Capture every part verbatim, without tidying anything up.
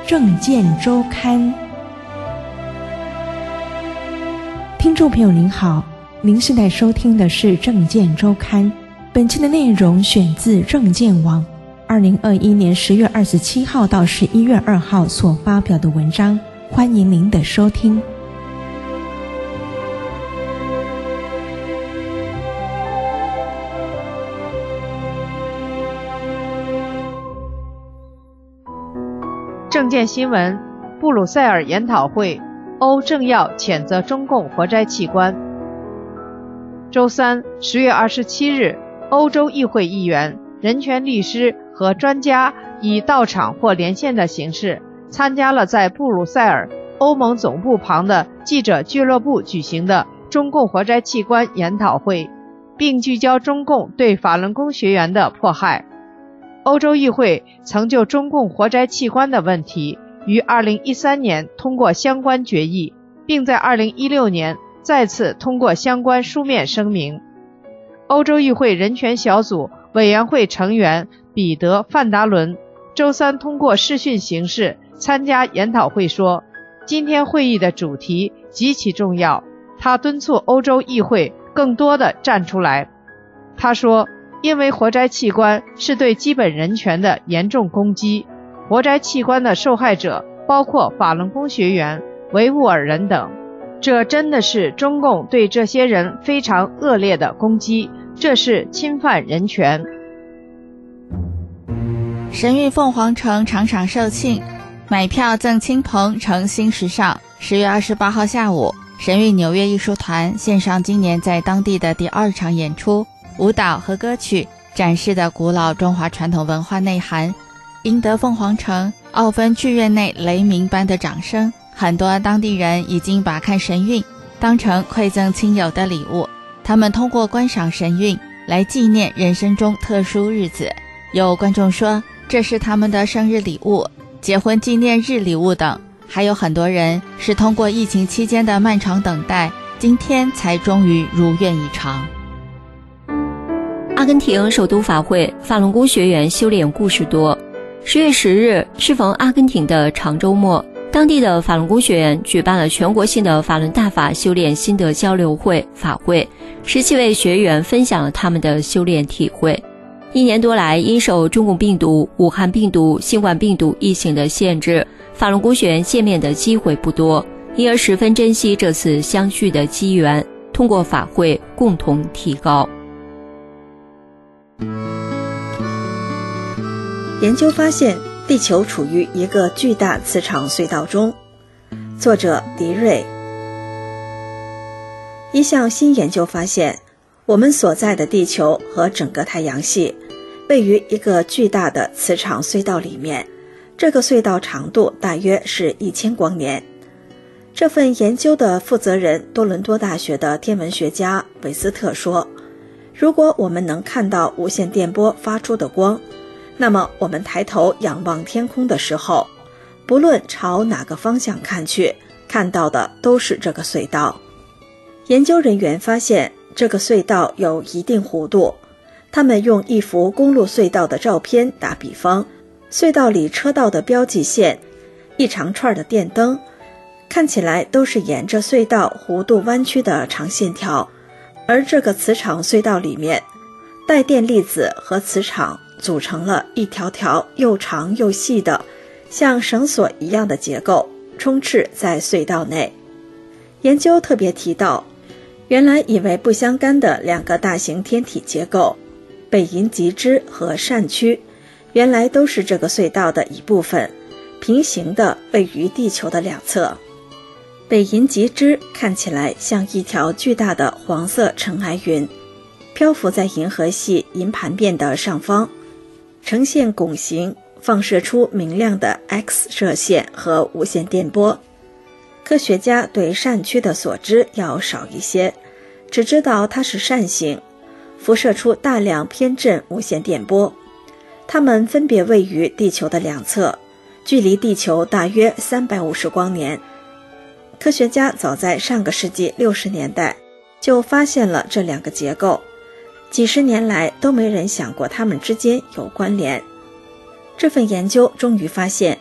政见周刊。听众朋友您好，您现在收听的是政见周刊，本期的内容选自政见网二零二一年十月二十七号到十一月二号所发表的文章，欢迎您的收听。 政见新闻：布鲁塞尔研讨会，欧政要谴责中共活摘器官。周三，十月二十七日，欧洲议会议员、人权律师和专家以到场或连线的形式参加了在布鲁塞尔欧盟总部旁的记者俱乐部举行的中共活摘器官研讨会，并聚焦中共对法轮功学员的迫害。欧洲议会曾就中共活摘器官的问题于二零一三年通过相关决议，并在二零一六年再次通过相关书面声明。欧洲议会人权小组委员会成员彼得·范达伦周三通过视讯形式参加研讨会说，今天会议的主题极其重要，他敦促欧洲议会更多地站出来。他说，因为活摘器官是对基本人权的严重攻击，活摘器官的受害者包括法轮功学员、维吾尔人等，这真的是中共对这些人非常恶劣的攻击，这是侵犯人权。 神韵凤凰城场场售罄，买票赠亲朋成新时尚。十月二十八号下午，神韵纽约艺术团献上今年在当地的第二场演出，舞蹈和歌曲展示的古老中华传统文化内涵，赢得凤凰城奥芬剧院内雷鸣般的掌声。很多当地人已经把看神韵当成馈赠亲友的礼物，他们通过观赏神韵来纪念人生中特殊日子。有观众说这是他们的生日礼物、结婚纪念日礼物等，还有很多人是通过疫情期间的漫长等待，今天才终于如愿以偿。 阿根廷首都法会，法轮功学员修炼故事多。十月十日适逢阿根廷的长周末，当地的法轮功学员举办了全国性的法轮大法修炼心得交流会法会，十七位学员分享了他们的修炼体会。一年多来，因受中共病毒、武汉病毒、新冠病毒疫情的限制，法轮功学员见面的机会不多，因而十分珍惜这次相聚的机缘，通过法会共同提高。 研究发现，地球处于一个巨大磁场隧道中。作者迪瑞。一项新研究发现，我们所在的地球和整个太阳系位于一个巨大的磁场隧道里面，这个隧道长度大约是一千光年。这份研究的负责人多伦多大学的天文学家韦斯特说，如果我们能看到无线电波发出的光，那么我们抬头仰望天空的时候，不论朝哪个方向看去，看到的都是这个隧道。研究人员发现这个隧道有一定弧度，他们用一幅公路隧道的照片打比方，隧道里车道的标记线，一长串的电灯，看起来都是沿着隧道弧度弯曲的长线条，而这个磁场隧道里面，带电粒子和磁场组成了一条条又长又细的像绳索一样的结构，充斥在隧道内。研究特别提到，原来以为不相干的两个大型天体结构，北银极支和扇区，原来都是这个隧道的一部分，平行的位于地球的两侧。北银极支看起来像一条巨大的黄色尘埃云，漂浮在银河系银盘面的上方，呈现拱形，放射出明亮的 X 射线和无线电波。科学家对扇区的所知要少一些，只知道它是扇形，辐射出大量偏振无线电波。它们分别位于地球的两侧，距离地球大约三百五十光年。科学家早在上个世纪六十年代就发现了这两个结构，几十年来都没人想过它们之间有关联。这份研究终于发现，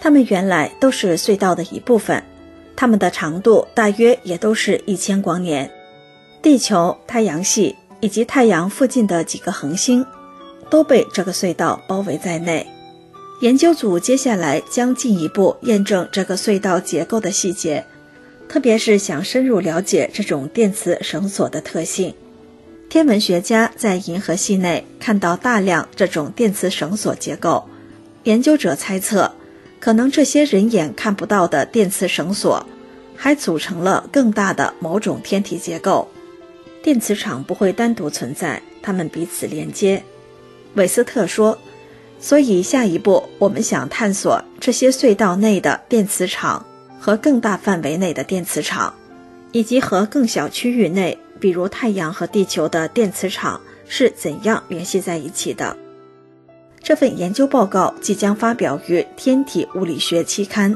它们原来都是隧道的一部分，它们的长度大约也都是一千光年。地球、太阳系以及太阳附近的几个恒星都被这个隧道包围在内。研究组接下来将进一步验证这个隧道结构的细节，特别是想深入了解这种电磁绳索的特性。天文学家在银河系内看到大量这种电磁绳索结构，研究者猜测，可能这些人眼看不到的电磁绳索还组成了更大的某种天体结构。电磁场不会单独存在，它们彼此连接。韦斯特说，所以下一步我们想探索这些隧道内的电磁场和更大范围内的电磁场，以及和更小区域内，比如太阳和地球的电磁场是怎样联系在一起的。这份研究报告即将发表于《天体物理学》期刊。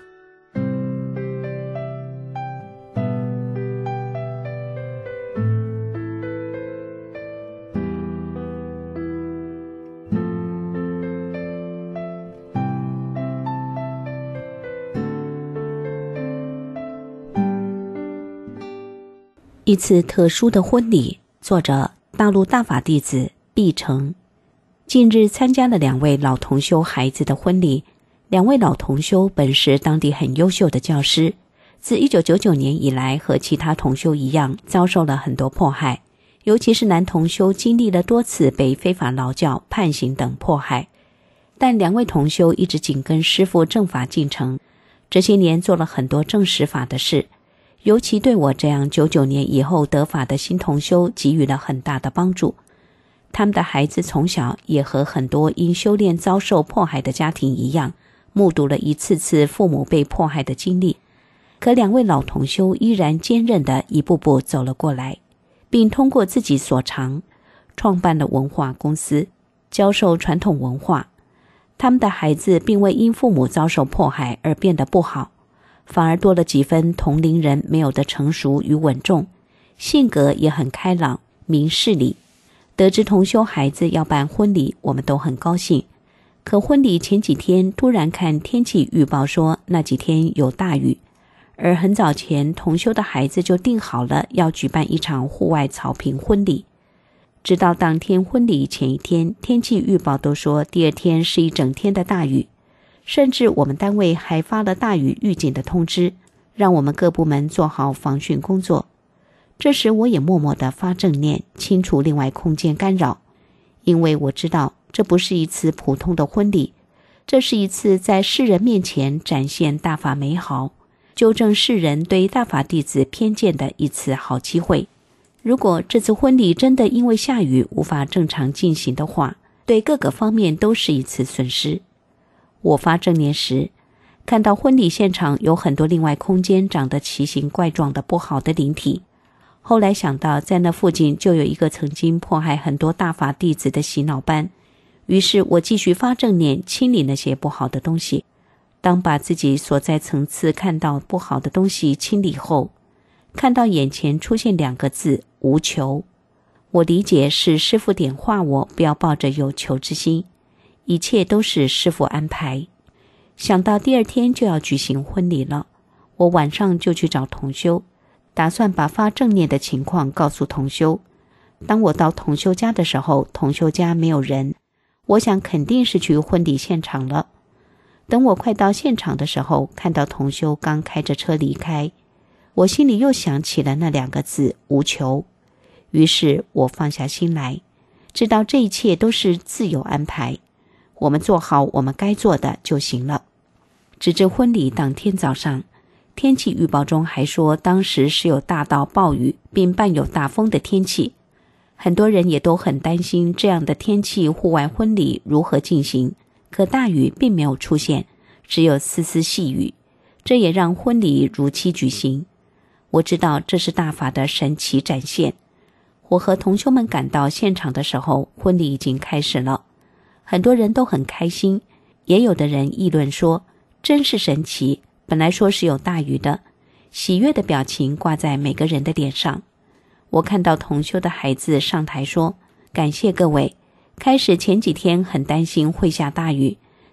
一次特殊的婚礼，作者大陆大法弟子毕成。近日参加了两位老同修孩子的婚礼。两位老同修本是当地很优秀的教师，自一九九九年以来和其他同修一样遭受了很多迫害，尤其是男同修经历了多次被非法劳教、判刑等迫害。但两位同修一直紧跟师父正法进程，这些年做了很多正实法的事，尤其对我这样九九年以后得法的新同修给予了很大的帮助。他们的孩子从小也和很多因修炼遭受迫害的家庭一样，目睹了一次次父母被迫害的经历。可两位老同修依然坚韧地一步步走了过来，并通过自己所长，创办了文化公司，教授传统文化。他们的孩子并未因父母遭受迫害而变得不好，反而多了几分同龄人没有的成熟与稳重，性格也很开朗，明事理。得知同修孩子要办婚礼，我们都很高兴。可婚礼前几天突然看天气预报说那几天有大雨，而很早前同修的孩子就定好了要举办一场户外草坪婚礼。直到当天婚礼前一天，天气预报都说第二天是一整天的大雨，甚至我们单位还发了大雨预警的通知，让我们各部门做好防汛工作。这时我也默默地发正念，清除另外空间干扰，因为我知道这不是一次普通的婚礼，这是一次在世人面前展现大法美好，纠正世人对大法弟子偏见的一次好机会。如果这次婚礼真的因为下雨无法正常进行的话，对各个方面都是一次损失。我发正念时，看到婚礼现场有很多另外空间长得奇形怪状的不好的灵体。后来想到在那附近就有一个曾经迫害很多大法弟子的洗脑班，于是我继续发正念清理那些不好的东西。当把自己所在层次看到不好的东西清理后，看到眼前出现两个字无求，我理解是师父点化我不要抱着有求之心，一切都是师父安排。想到第二天就要举行婚礼了，我晚上就去找同修，打算把发正念的情况告诉同修。当我到同修家的时候，同修家没有人，我想肯定是去婚礼现场了。等我快到现场的时候，看到同修刚开着车离开，我心里又想起了那两个字无求，于是我放下心来，知道这一切都是自有安排，我们做好我们该做的就行了。直至婚礼当天早上，天气预报中还说当时是有大到暴雨并伴有大风的天气，很多人也都很担心这样的天气户外婚礼如何进行，可大雨并没有出现，只有丝丝细雨，这也让婚礼如期举行。我知道这是大法的神奇展现。我和同修们赶到现场的时候，婚礼已经开始了，很多人都很开心，也有的人议论说真是神奇，本来说是有大雨的，喜悦的表情挂在每个人的脸上。我看到同修的孩子上台说，感谢各位，开始前几天很担心会下大雨，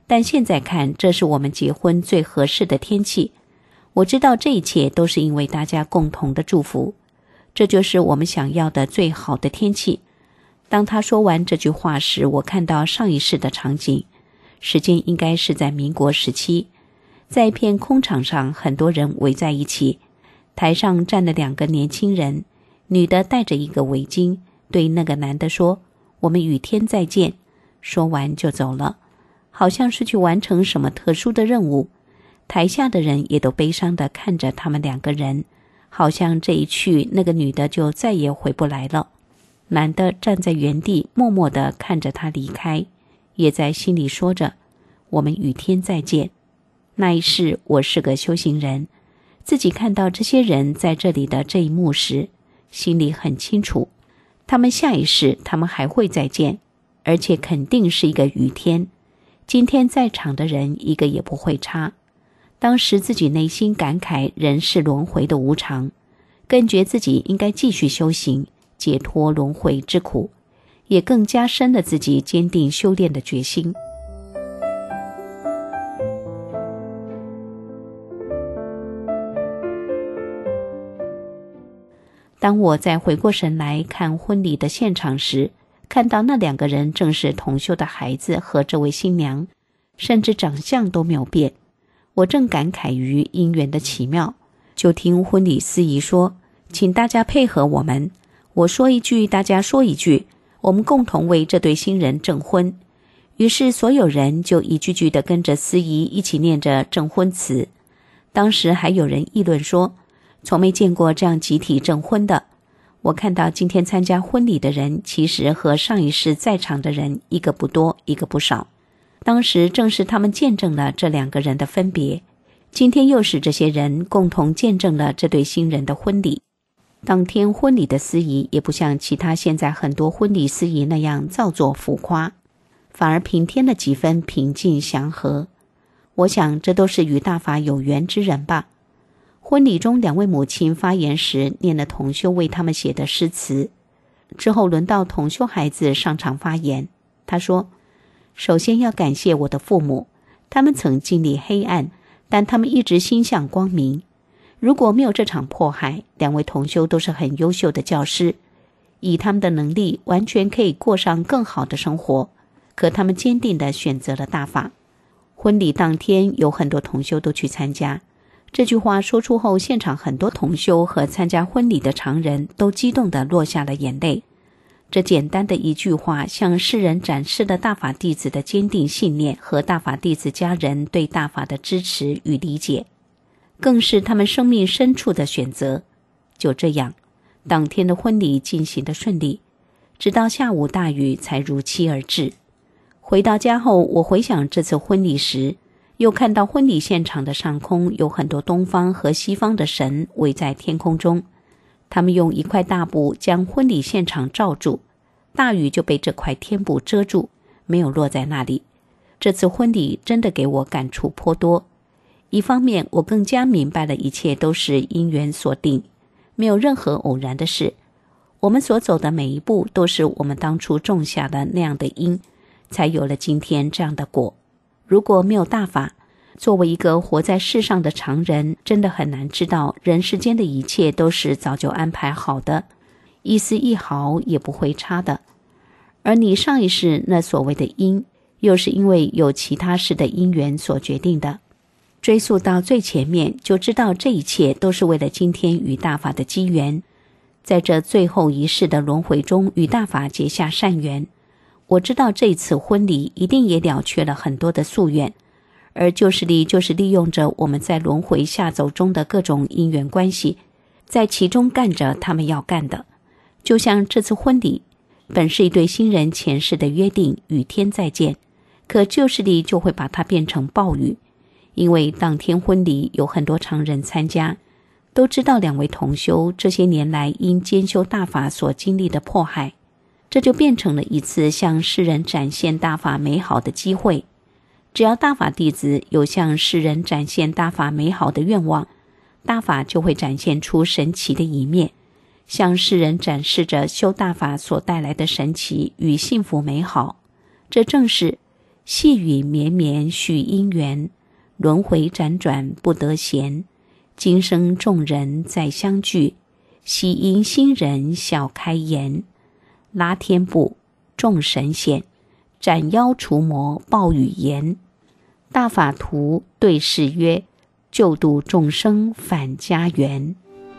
但现在看，这是我们结婚最合适的天气。我知道这一切都是因为大家共同的祝福，这就是我们想要的最好的天气。当他说完这句话时，我看到上一世的场景，时间应该是在民国时期，在一片空场上，很多人围在一起，台上站了两个年轻人，女的戴着一个围巾，对那个男的说：“我们雨天再见。”说完就走了，好像是去完成什么特殊的任务。台下的人也都悲伤地看着他们两个人，好像这一去，那个女的就再也回不来了。男的站在原地，默默地看着他离开，也在心里说着：“我们雨天再见。”那一世，我是个修行人，自己看到这些人在这里的这一幕时，心里很清楚，他们下一世他们还会再见，而且肯定是一个雨天。今天在场的人一个也不会差。当时自己内心感慨人世轮回的无常，更觉自己应该继续修行，解脱轮回之苦，也更加深了自己坚定修炼的决心。当我再回过神来看婚礼的现场时，看到那两个人正是同修的孩子和这位新娘，甚至长相都没有变。我正感慨于姻缘的奇妙，就听婚礼司仪说：“请大家配合我们，我说一句，大家说一句，我们共同为这对新人证婚。”于是所有人就一句句地跟着司仪一起念着证婚词。当时还有人议论说，从没见过这样集体证婚的。我看到今天参加婚礼的人，其实和上一世在场的人一个不多，一个不少。当时正是他们见证了这两个人的分别，今天又是这些人共同见证了这对新人的婚礼。当天婚礼的司仪也不像其他现在很多婚礼司仪那样造作浮夸，反而平添了几分平静祥和。我想这都是与大法有缘之人吧。婚礼中，两位母亲发言时念了同修为他们写的诗词，之后轮到同修孩子上场发言。他说：“首先要感谢我的父母，他们曾经历黑暗，但他们一直心向光明。如果没有这场迫害，两位同修都是很优秀的教师，以他们的能力完全可以过上更好的生活，可他们坚定地选择了大法。”婚礼当天有很多同修都去参加，这句话说出后，现场很多同修和参加婚礼的常人都激动地落下了眼泪。这简单的一句话，向世人展示了大法弟子的坚定信念和大法弟子家人对大法的支持与理解，更是他们生命深处的选择。就这样，当天的婚礼进行得顺利，直到下午大雨才如期而至。回到家后，我回想这次婚礼时，又看到婚礼现场的上空有很多东方和西方的神围在天空中，他们用一块大布将婚礼现场罩住，大雨就被这块天布遮住，没有落在那里。这次婚礼真的给我感触颇多。一方面，我更加明白了一切都是因缘所定，没有任何偶然的事。我们所走的每一步都是我们当初种下的那样的因，才有了今天这样的果。如果没有大法，作为一个活在世上的常人，真的很难知道人世间的一切都是早就安排好的，一丝一毫也不会差的。而你上一世那所谓的因，又是因为有其他事的因缘所决定的。追溯到最前面，就知道这一切都是为了今天与大法的机缘，在这最后一世的轮回中与大法结下善缘。我知道这次婚礼一定也了却了很多的夙愿，而旧势力就是利用着我们在轮回下走中的各种因缘关系，在其中干着他们要干的。就像这次婚礼，本是一对新人前世的约定，雨天再见，可旧势力就会把它变成暴雨。因为当天婚礼有很多常人参加，都知道两位同修这些年来因兼修大法所经历的迫害，这就变成了一次向世人展现大法美好的机会。只要大法弟子有向世人展现大法美好的愿望，大法就会展现出神奇的一面，向世人展示着修大法所带来的神奇与幸福美好。这正是细雨绵绵续姻缘，轮回辗转不得闲。今生众人再相聚，喜迎新人笑开颜。拉天布，众神显，斩妖除魔报语言。大法图对誓约，救度众生返家园。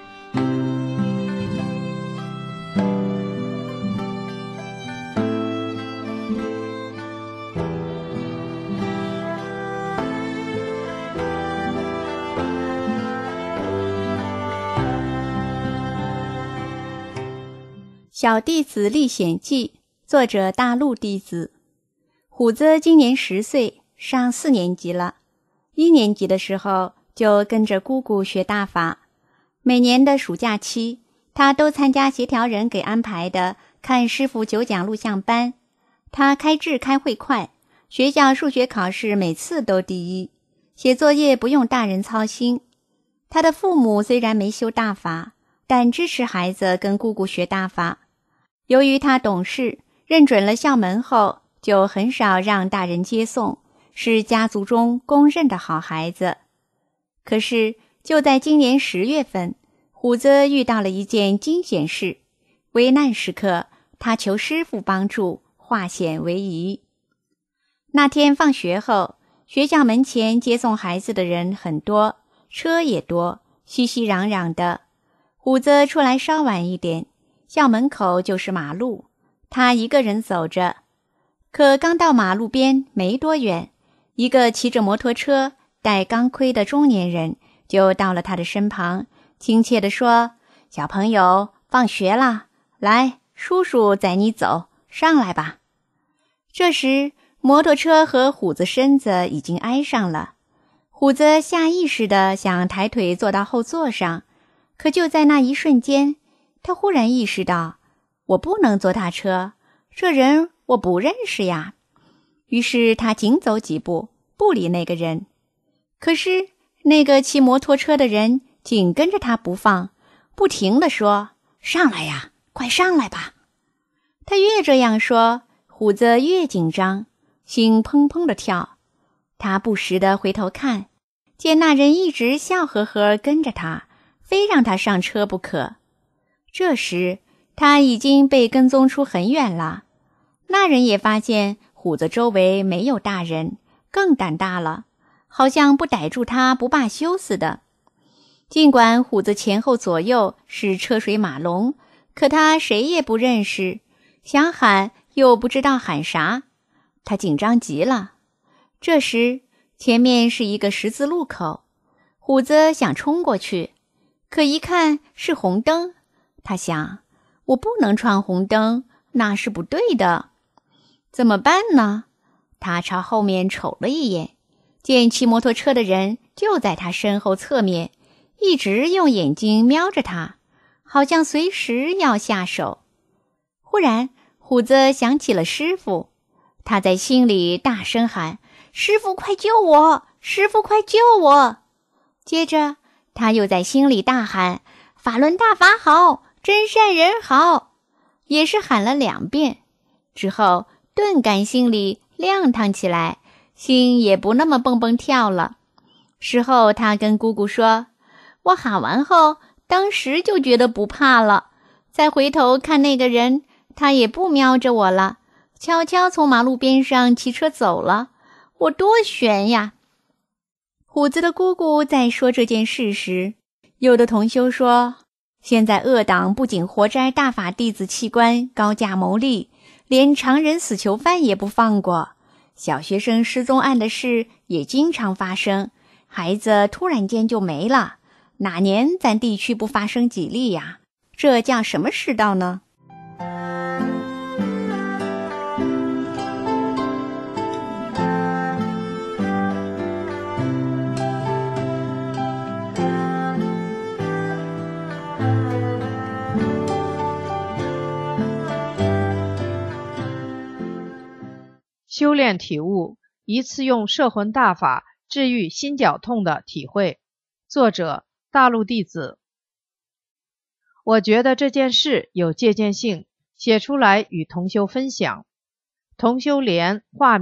小弟子历险记，作者大陆弟子。虎子今年十岁，上四年级了。一年级的时候就跟着姑姑学大法。每年的暑假期，他都参加协调人给安排的看师傅九讲录像班。他开智开会快，学校数学考试每次都第一，写作业不用大人操心。他的父母虽然没修大法，但支持孩子跟姑姑学大法。由于他懂事，认准了校门后，就很少让大人接送，是家族中公认的好孩子。可是就在今年十月份，虎子遇到了一件惊险事，危难时刻，他求师傅帮助，化险为夷。那天放学后，学校门前接送孩子的人很多，车也多，熙熙攘攘的。虎子出来稍晚一点，校门口就是马路，他一个人走着。可刚到马路边没多远，一个骑着摩托车戴钢盔的中年人就到了他的身旁，亲切地说：小朋友，放学啦，来，叔叔载你走，上来吧。这时摩托车和虎子身子已经挨上了，虎子下意识地想抬腿坐到后座上，可就在那一瞬间，他忽然意识到，我不能坐他车，这人我不认识呀。于是他紧走几步，不理那个人。可是那个骑摩托车的人紧跟着他不放，不停地说：上来呀，快上来吧。他越这样说，虎子越紧张，心砰砰地跳。他不时地回头看，见那人一直笑呵呵跟着他，非让他上车不可。这时他已经被跟踪出很远了。那人也发现虎子周围没有大人，更胆大了，好像不逮住他不罢休似的。尽管虎子前后左右是车水马龙，可他谁也不认识，想喊又不知道喊啥，他紧张极了。这时前面是一个十字路口，虎子想冲过去，可一看是红灯，他想，我不能闯红灯，那是不对的。怎么办呢？他朝后面瞅了一眼，见骑摩托车的人就在他身后侧面，一直用眼睛瞄着他，好像随时要下手。忽然虎子想起了师傅，他在心里大声喊：师傅快救我，师傅快救我。接着他又在心里大喊：法轮大法好，真善人好，也是喊了两遍。之后顿感心里亮堂起来，心也不那么蹦蹦跳了。事后他跟姑姑说，我喊完后当时就觉得不怕了，再回头看那个人，他也不瞄着我了，悄悄从马路边上骑车走了，我多悬呀。虎子的姑姑在说这件事时，有的同修说，现在恶党不仅活摘大法弟子器官高价牟利，连常人死囚犯也不放过，小学生失踪案的事也经常发生，孩子突然间就没了，哪年咱地区不发生几例呀？这叫什么世道呢？ 修炼体悟，一次用摄魂大法治愈心绞痛的体会。作者大陆弟子。我觉得这件事有借鉴性，写出来与同修分享。同修莲化名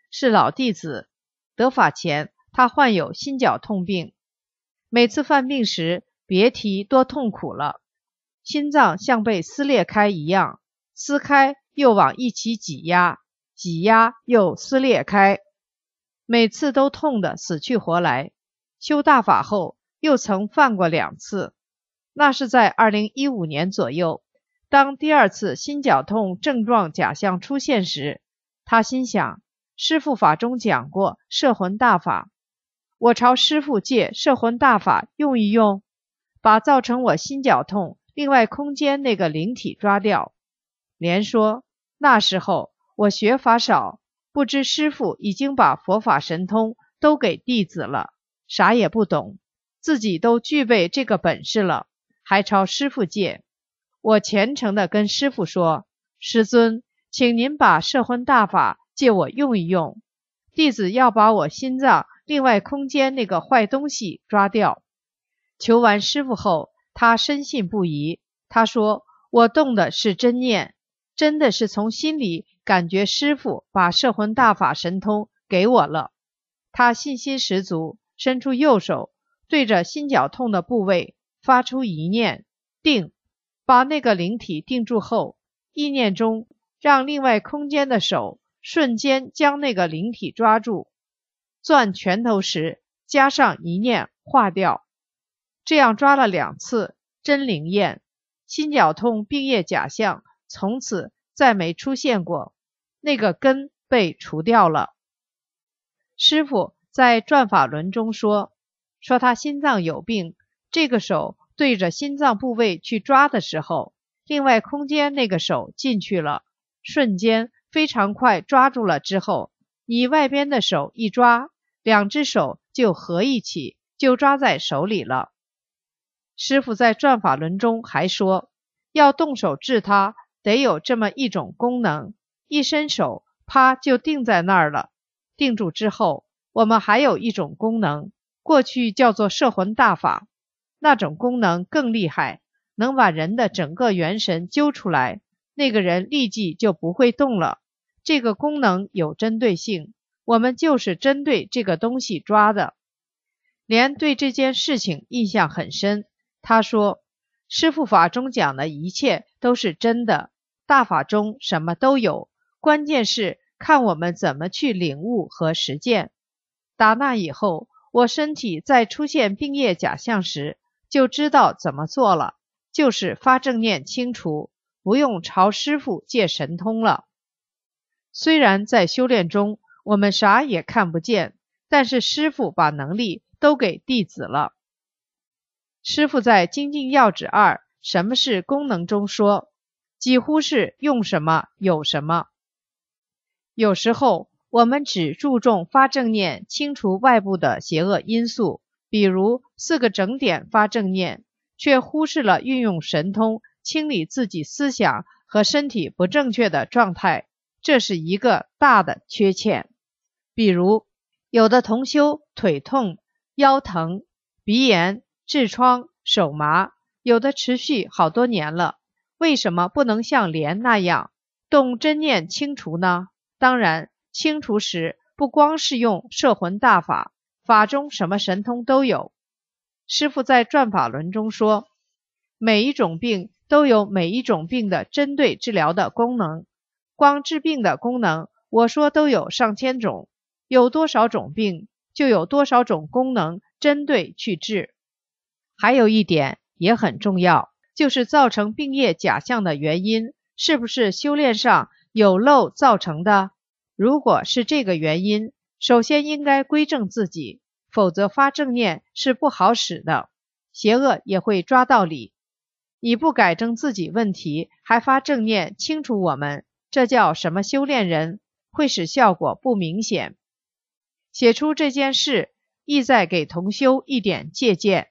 是老弟子，得法前他患有心绞痛病，每次犯病时别提多痛苦了，心脏像被撕裂开一样，撕开又往一起挤压，挤压又撕裂开，每次都痛得死去活来。修大法后又曾犯过两次，那是在二零一五年左右，当第二次心绞痛症状假象出现时，他心想，师父法中讲过摄魂大法，我朝师父借摄魂大法用一用，把造成我心绞痛另外空间那个灵体抓掉。连说那时候我学法少，不知师父已经把佛法神通都给弟子了，啥也不懂，自己都具备这个本事了，还朝师父借。我虔诚地跟师父说，师尊，请您把摄魂大法借我用一用，弟子要把我心脏另外空间那个坏东西抓掉。求完师父后，他深信不疑，他说我动的是真念，真的是从心里感觉师父把摄魂大法神通给我了。他信心十足，伸出右手，对着心绞痛的部位发出一念，定，把那个灵体定住后，意念中让另外空间的手瞬间将那个灵体抓住，攥拳头时加上一念化掉。这样抓了两次，真灵验，心绞痛病业假象从此再没出现过，那个根被除掉了。师父在转法轮中说，说他心脏有病，这个手对着心脏部位去抓的时候，另外空间那个手进去了，瞬间非常快抓住了之后，你外边的手一抓，两只手就合一起，就抓在手里了。师父在转法轮中还说，要动手治它，得有这么一种功能，一伸手啪就定在那儿了。定住之后，我们还有一种功能，过去叫做摄魂大法，那种功能更厉害，能把人的整个元神揪出来，那个人立即就不会动了。这个功能有针对性，我们就是针对这个东西抓的。连对这件事情印象很深，他说，师父法中讲的一切都是真的，大法中什么都有，关键是看我们怎么去领悟和实践。打那以后，我身体在出现病业假象时，就知道怎么做了，就是发正念清除，不用朝师父借神通了。虽然在修炼中我们啥也看不见，但是师父把能力都给弟子了。师父在精进要旨二什么是功能中说，几乎是用什么有什么。有时候我们只注重发正念清除外部的邪恶因素，比如四个整点发正念，却忽视了运用神通清理自己思想和身体不正确的状态，这是一个大的缺陷。比如有的同修腿痛、腰疼、鼻炎、痔疮、手麻，有的持续好多年了，为什么不能像莲那样动真念清除呢？当然，清除时不光是用摄魂大法，法中什么神通都有。师父在转法轮中说，每一种病都有每一种病的针对治疗的功能，光治病的功能，我说都有上千种，有多少种病，就有多少种功能针对去治。还有一点也很重要，就是造成病业假象的原因，是不是修炼上有漏造成的？如果是这个原因，首先应该归正自己，否则发正念是不好使的，邪恶也会抓到理。你不改正自己问题，还发正念清除我们，这叫什么修炼人？会使效果不明显。写出这件事，意在给同修一点借鉴。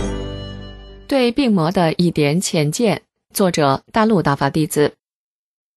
对病魔的一点浅见，作者大陆大法弟子。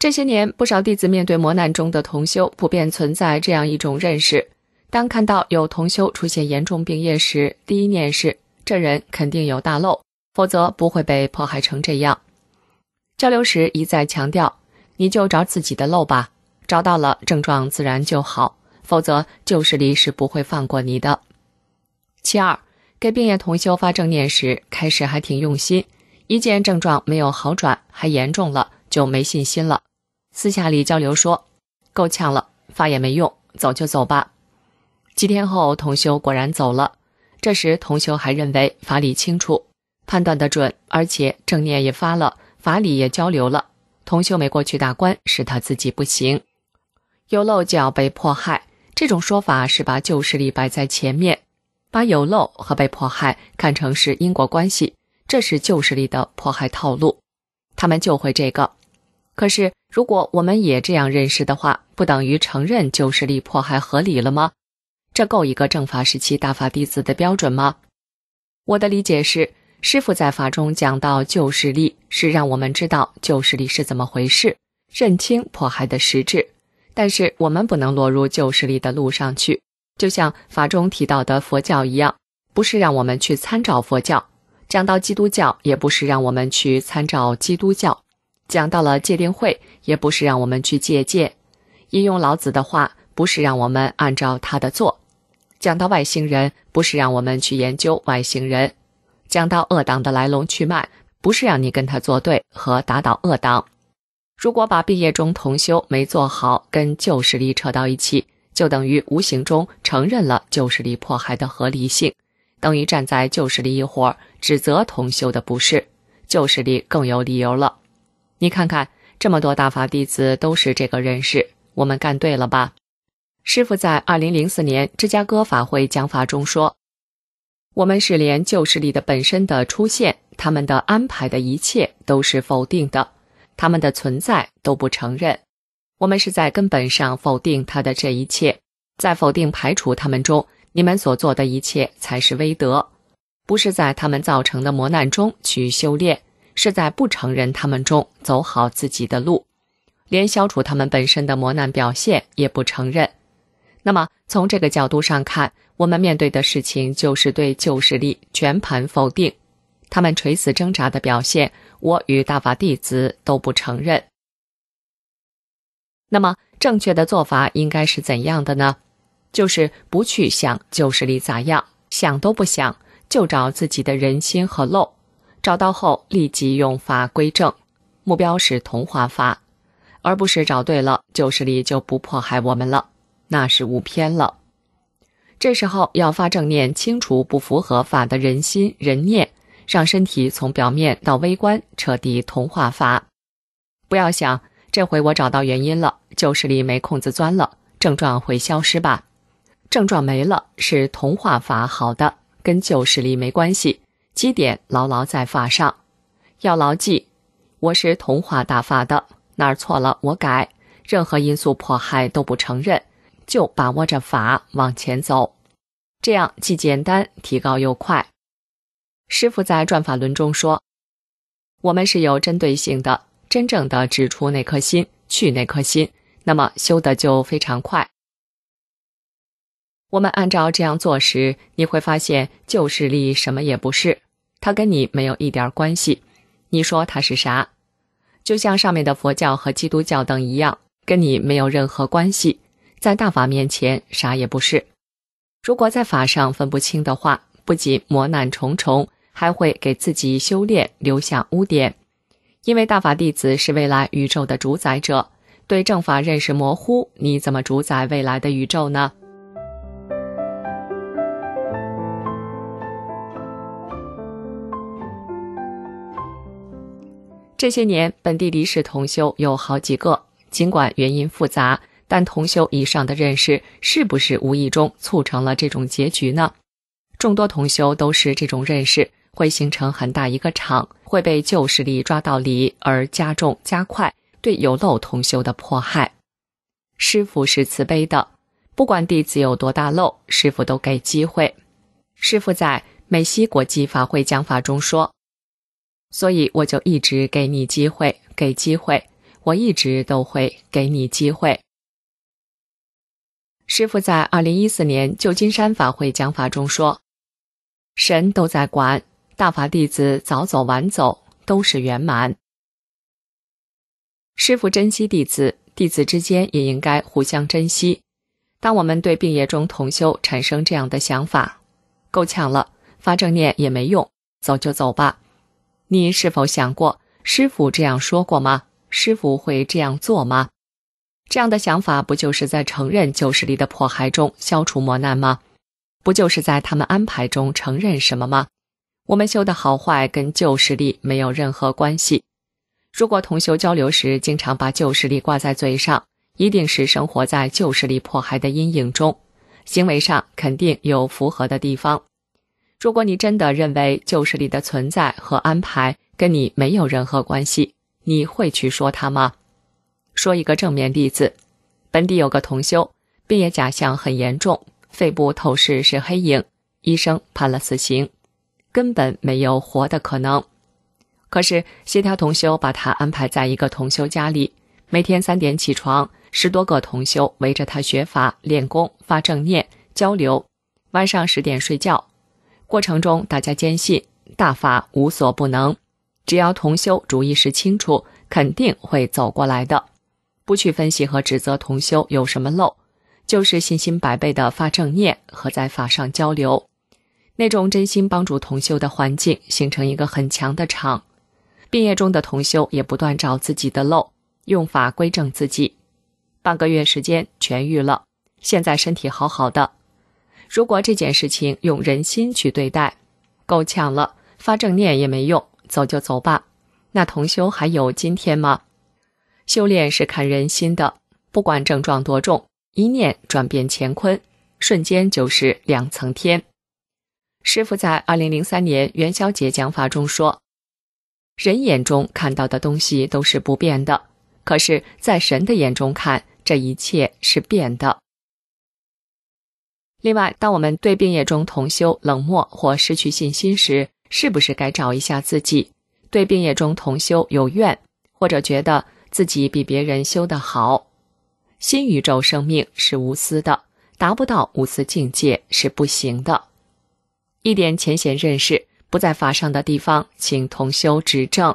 这些年，不少弟子面对磨难中的同修，普遍存在这样一种认识：当看到有同修出现严重病业时，第一念是这人肯定有大漏，否则不会被迫害成这样。交流时一再强调，你就找自己的漏吧，找到了症状自然就好，否则旧势力是不会放过你的。其二，给病业同修发正念时，开始还挺用心，一见症状没有好转，还严重了，就没信心了。私下里交流说，够呛了，发也没用，走就走吧。几天后，同修果然走了。这时同修还认为法理清楚，判断得准，而且正念也发了，法理也交流了，同修没过去大关，是他自己不行。有漏就要被迫害，这种说法是把旧势力摆在前面，把有漏和被迫害看成是因果关系，这是旧势力的迫害套路，他们就会这个。可是如果我们也这样认识的话，不等于承认旧势力迫害合理了吗？这够一个正法时期大法弟子的标准吗？我的理解是，师父在法中讲到旧势力，是让我们知道旧势力是怎么回事，认清迫害的实质。但是我们不能落入旧势力的路上去，就像法中提到的佛教一样，不是让我们去参照佛教，讲到基督教也不是让我们去参照基督教，讲到了戒定慧也不是让我们去戒戒，引用老子的话不是让我们按照他的做，讲到外星人不是让我们去研究外星人，讲到恶党的来龙去脉不是让你跟他作对和打倒恶党。如果把毕业中同修没做好跟旧势力扯到一起，就等于无形中承认了旧势力迫害的合理性，等于站在旧势力一伙指责同修的不是，旧势力更有理由了。你看看这么多大法弟子都是这个认识，我们干对了吧？师父在二零零四年芝加哥法会讲法中说，我们是连旧势力的本身的出现，他们的安排的一切都是否定的，他们的存在都不承认，我们是在根本上否定他的这一切，在否定排除他们中，你们所做的一切才是威德，不是在他们造成的磨难中去修炼，是在不承认他们中走好自己的路，连消除他们本身的磨难表现也不承认。那么从这个角度上看，我们面对的事情就是对旧势力全盘否定，他们垂死挣扎的表现，我与大法弟子都不承认。那么正确的做法应该是怎样的呢？就是不去想旧势力咋样，想都不想，就找自己的人心和漏，找到后立即用法归正，目标是同化法，而不是找对了旧势力就不迫害我们了，那是误偏了。这时候要发正念，清除不符合法的人心人念，让身体从表面到微观彻底同化法。不要想这回我找到原因了，旧势力没空子钻了，症状会消失吧？症状没了，是同化法好的，跟旧势力没关系，基点牢牢在法上。要牢记，我是同化大法的，哪儿错了我改，任何因素迫害都不承认，就把握着法往前走，这样既简单，提高又快。师父在转法轮中说，我们是有针对性的，真正的指出那颗心，去那颗心，那么修的就非常快。我们按照这样做时，你会发现旧势力什么也不是，它跟你没有一点关系，你说它是啥？就像上面的佛教和基督教等一样，跟你没有任何关系，在大法面前啥也不是。如果在法上分不清的话，不仅磨难重重，还会给自己修炼留下污点。因为大法弟子是未来宇宙的主宰者，对正法认识模糊，你怎么主宰未来的宇宙呢？这些年本地离世同修有好几个，尽管原因复杂，但同修以上的认识是不是无意中促成了这种结局呢？众多同修都是这种认识，会形成很大一个场，会被旧势力抓到理，而加重加快对有漏同修的迫害。师父是慈悲的，不管弟子有多大漏，师父都给机会。师父在美西国际法会讲法中说，所以我就一直给你机会，给机会， 我一直都会给你机会。师父在二零一四年旧金山法会讲法中说，神都在管，大法弟子早走晚走都是圆满。师父珍惜弟子，弟子之间也应该互相珍惜。当我们对病业中同修产生这样的想法，够呛了，发正念也没用，走就走吧。你是否想过，师父这样说过吗？师父会这样做吗？这样的想法不就是在承认旧势力的迫害中消除磨难吗？不就是在他们安排中承认什么吗？我们修的好坏跟旧势力没有任何关系。如果同修交流时经常把旧势力挂在嘴上，一定是生活在旧势力迫害的阴影中，行为上肯定有符合的地方。如果你真的认为旧势力的存在和安排跟你没有任何关系，你会去说它吗？说一个正面例子，本地有个同修，病业假象很严重，肺部透视是黑影，医生判了死刑，根本没有活的可能。可是协调同修把他安排在一个同修家里，每天三点起床，十多个同修围着他学法、练功、发正念、交流，晚上十点睡觉。过程中大家坚信大法无所不能，只要同修主意识清楚，肯定会走过来的。不去分析和指责同修有什么漏，就是信心百倍的发正念和在法上交流。那种真心帮助同修的环境形成一个很强的场。病业中的同修也不断找自己的漏，用法归正自己。半个月时间痊愈了，现在身体好好的。如果这件事情用人心去对待，够呛了，发正念也没用，走就走吧。那同修还有今天吗？修炼是看人心的，不管症状多重，一念转变乾坤，瞬间就是两层天。师父在二零零三年元宵节讲法中说，人眼中看到的东西都是不变的，可是在神的眼中看，这一切是变的。另外，当我们对病业中同修冷漠或失去信心时，是不是该找一下自己？对病业中同修有怨，或者觉得自己比别人修得好。新宇宙生命是无私的，达不到无私境界是不行的。一点浅显认识，不在法上的地方，请同修指正。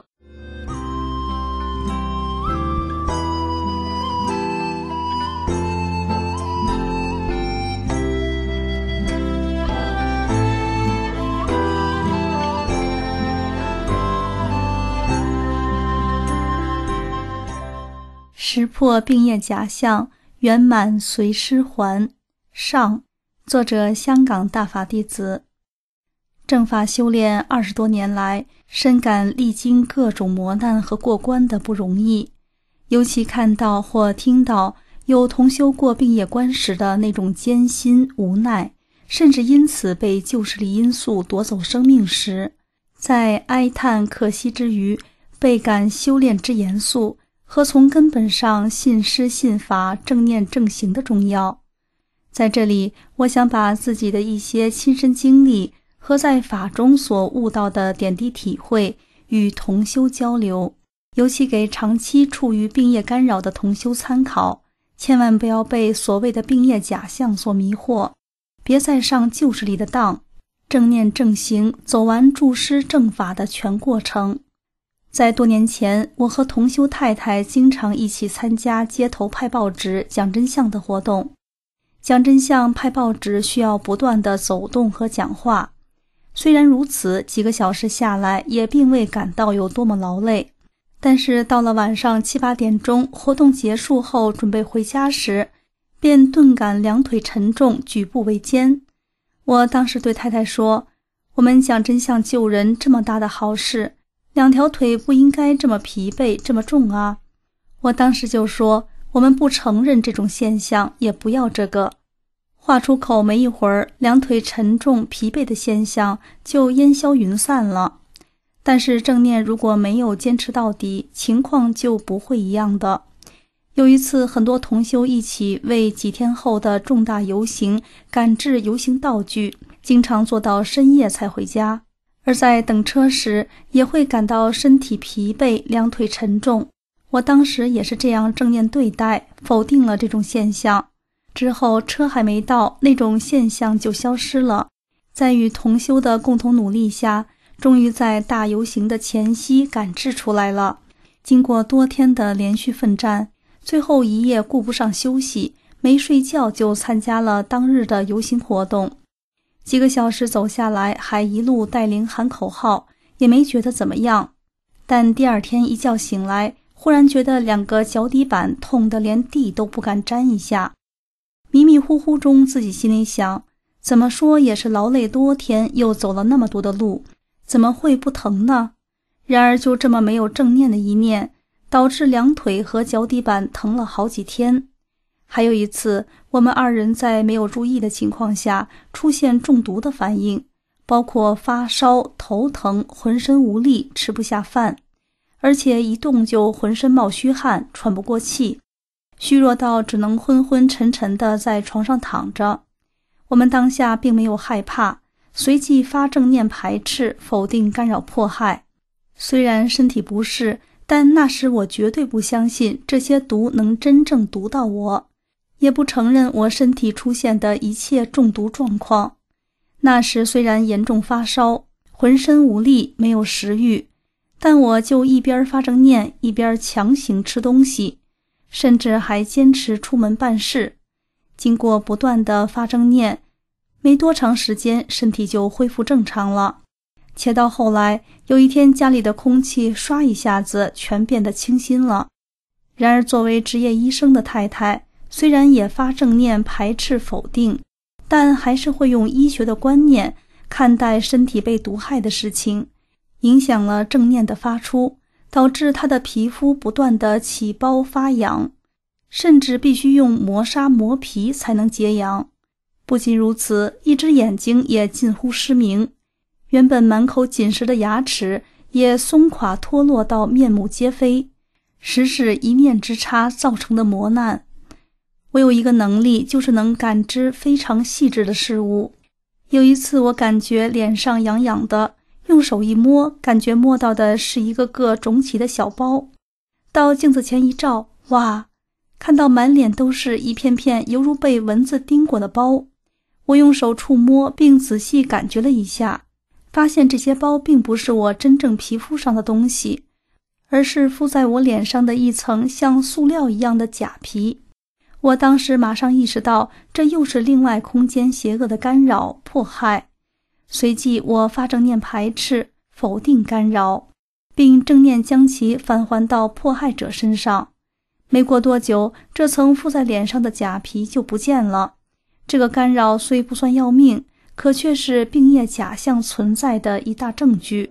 识破病业假象，圆满随师还。上，作者香港大法弟子。正法修炼二十多年来，深感历经各种磨难和过关的不容易，尤其看到或听到有同修过病业关时的那种艰辛无奈，甚至因此被旧势力因素夺走生命时，在哀叹可惜之余，倍感修炼之严肃和从根本上信师信法、正念正行的重要。在这里，我想把自己的一些亲身经历和在法中所悟到的点滴体会与同修交流，尤其给长期处于病业干扰的同修参考。千万不要被所谓的病业假象所迷惑，别再上旧势力的当，正念正行，走完助师正法的全过程。在多年前，我和同修太太经常一起参加街头派报纸讲真相的活动。讲真相派报纸需要不断的走动和讲话，虽然如此，几个小时下来也并未感到有多么劳累。但是到了晚上七八点钟，活动结束后准备回家时，便顿感两腿沉重，举步维艰。我当时对太太说，我们讲真相救人这么大的好事，两条腿不应该这么疲惫这么重啊。我当时就说，我们不承认这种现象，也不要这个。话出口没一会儿，两腿沉重疲惫的现象就烟消云散了。但是正念如果没有坚持到底，情况就不会一样的。有一次，很多同修一起为几天后的重大游行赶制游行道具，经常做到深夜才回家。而在等车时，也会感到身体疲惫，两腿沉重。 我当时也是这样正念对待，否定了这种现象。之后车还没到，那种现象就消失了。在与同修的共同努力下，终于在大游行的前夕赶制出来了。经过多天的连续奋战，最后一夜顾不上休息，没睡觉就参加了当日的游行活动。几个小时走下来，还一路带领喊口号，也没觉得怎么样。但第二天一觉醒来，忽然觉得两个脚底板痛得连地都不敢沾一下。迷迷糊糊中，自己心里想，怎么说也是劳累多天，又走了那么多的路，怎么会不疼呢？然而就这么没有正念的一念，导致两腿和脚底板疼了好几天。还有一次，我们二人在没有注意的情况下出现中毒的反应，包括发烧、头疼、浑身无力、吃不下饭，而且一动就浑身冒虚汗，喘不过气，虚弱到只能昏昏沉沉地在床上躺着。我们当下并没有害怕，随即发正念排斥、否定、干扰、迫害。虽然身体不适，但那时我绝对不相信这些毒能真正毒到我，也不承认我身体出现的一切中毒状况。那时虽然严重发烧，浑身无力，没有食欲，但我就一边发正念，一边强行吃东西，甚至还坚持出门办事。经过不断的发正念，没多长时间身体就恢复正常了。且到后来，有一天家里的空气刷一下子全变得清新了。然而作为职业医生的太太，虽然也发正念排斥否定，但还是会用医学的观念看待身体被毒害的事情，影响了正念的发出，导致他的皮肤不断的起包发痒，甚至必须用磨砂磨皮才能解痒。不仅如此，一只眼睛也近乎失明，原本满口紧实的牙齿也松垮脱落到面目皆非，实是一念之差造成的磨难。我有一个能力，就是能感知非常细致的事物。有一次我感觉脸上痒痒的，用手一摸，感觉摸到的是一个个肿起的小包。到镜子前一照，哇，看到满脸都是一片片犹如被蚊子叮过的包。我用手触摸并仔细感觉了一下，发现这些包并不是我真正皮肤上的东西，而是敷在我脸上的一层像塑料一样的假皮。我当时马上意识到，这又是另外空间邪恶的干扰、迫害。随即我发正念排斥、否定干扰，并正念将其返还到迫害者身上。没过多久，这层敷在脸上的假皮就不见了。这个干扰虽不算要命，可却是病业假象存在的一大证据。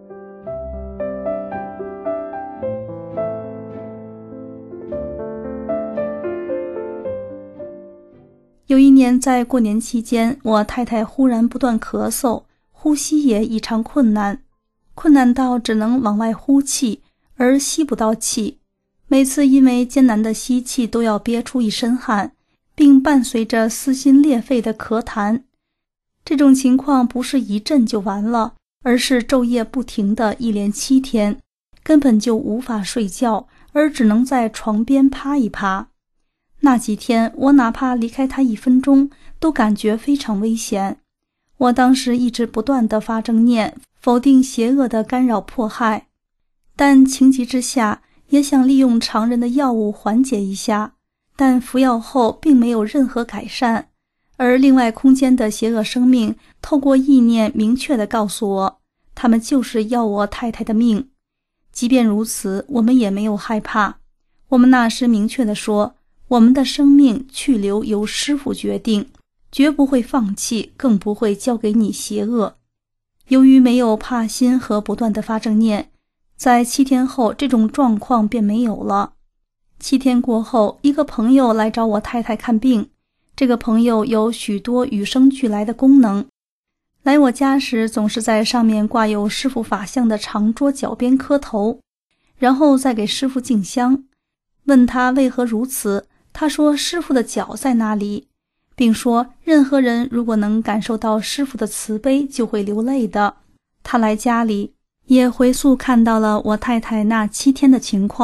有一年在过年期间，我太太忽然不断咳嗽，呼吸也异常困难，困难到只能往外呼气，而吸不到气。每次因为艰难的吸气都要憋出一身汗，并伴随着撕心裂肺的咳痰。这种情况不是一阵就完了，而是昼夜不停的一连七天，根本就无法睡觉，而只能在床边趴一趴。那几天我哪怕离开他一分钟都感觉非常危险。我当时一直不断地发正念，否定邪恶的干扰迫害，但情急之下也想利用常人的药物缓解一下，但服药后并没有任何改善。而另外空间的邪恶生命透过意念明确地告诉我，他们就是要我太太的命。即便如此，我们也没有害怕。我们那时明确地说，我们的生命去留由师父决定，绝不会放弃，更不会交给你邪恶。由于没有怕心和不断的发正念，在七天后这种状况便没有了。七天过后，一个朋友来找我太太看病。这个朋友有许多与生俱来的功能，来我家时总是在上面挂有师父法像的长桌脚边磕头，然后再给师父敬香。问他为何如此，他说师父的脚在那里，并说任何人如果能感受到师父的慈悲就会流泪的。他来家里也回溯看到了我太太那七天的情况，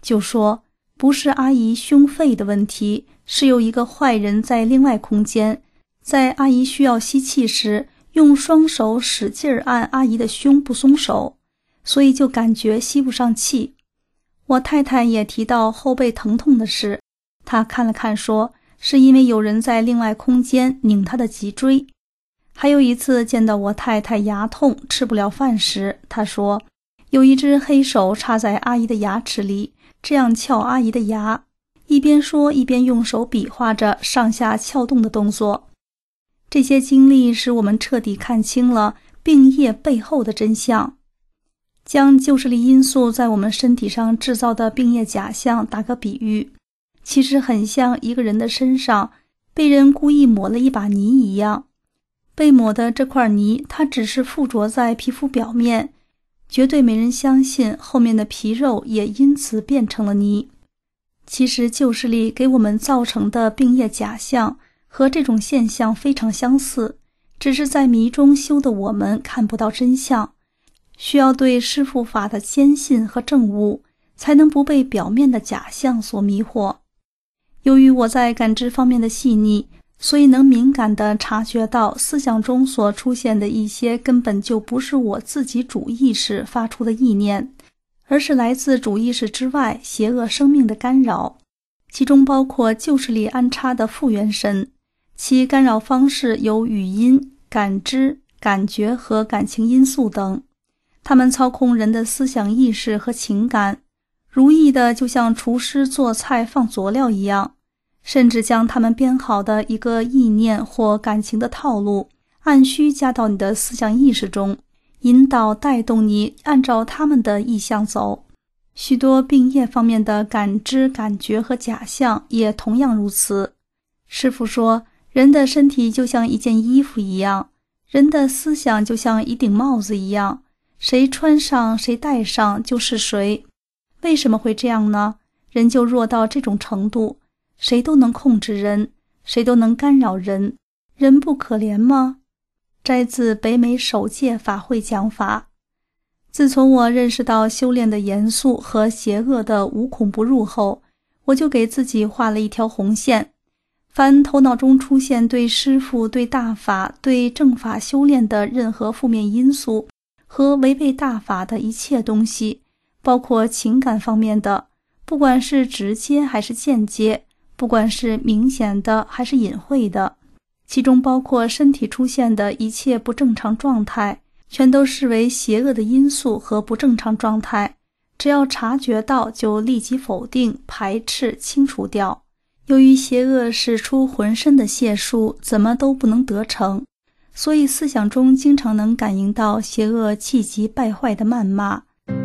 就说不是阿姨胸肺的问题，是有一个坏人在另外空间，在阿姨需要吸气时，用双手使劲按阿姨的胸不松手，所以就感觉吸不上气。我太太也提到后背疼痛的事，她看了看说，是因为有人在另外空间拧她的脊椎。还有一次见到我太太牙痛吃不了饭时，她说有一只黑手插在阿姨的牙齿里，这样撬阿姨的牙，一边说一边用手比划着上下撬动的动作。这些经历使我们彻底看清了病液背后的真相。将旧视力因素在我们身体上制造的病液假象打个比喻，其实很像一个人的身上被人故意抹了一把泥一样。被抹的这块泥，它只是附着在皮肤表面，绝对没人相信后面的皮肉也因此变成了泥。其实旧视力给我们造成的病液假象和这种现象非常相似，只是在迷中修的我们看不到真相，需要对师父法的坚信和证悟，才能不被表面的假象所迷惑。由于我在感知方面的细腻，所以能敏感地察觉到思想中所出现的一些根本就不是我自己主意识发出的意念，而是来自主意识之外邪恶生命的干扰，其中包括旧视力安插的复原神，其干扰方式有语音、感知、感觉和感情因素等。它们操控人的思想意识和情感，如意的就像厨师做菜放佐料一样，甚至将他们编好的一个意念或感情的套路按需加到你的思想意识中，引导带动你按照他们的意向走。许多病业方面的感知、感觉和假象也同样如此。师父说，人的身体就像一件衣服一样，人的思想就像一顶帽子一样，谁穿上谁戴上就是谁。为什么会这样呢？人就弱到这种程度，谁都能控制人，谁都能干扰人，人不可怜吗？摘自北美首届法会讲法。自从我认识到修炼的严肃和邪恶的无孔不入后，我就给自己画了一条红线，凡头脑中出现对师父、对大法、对正法修炼的任何负面因素和违背大法的一切东西，包括情感方面的，不管是直接还是间接，不管是明显的还是隐晦的，其中包括身体出现的一切不正常状态，全都视为邪恶的因素和不正常状态，只要察觉到就立即否定、排斥、清除掉。由于邪恶使出浑身的解数，怎么都不能得逞，所以思想中经常能感应到邪恶气急败坏的谩骂。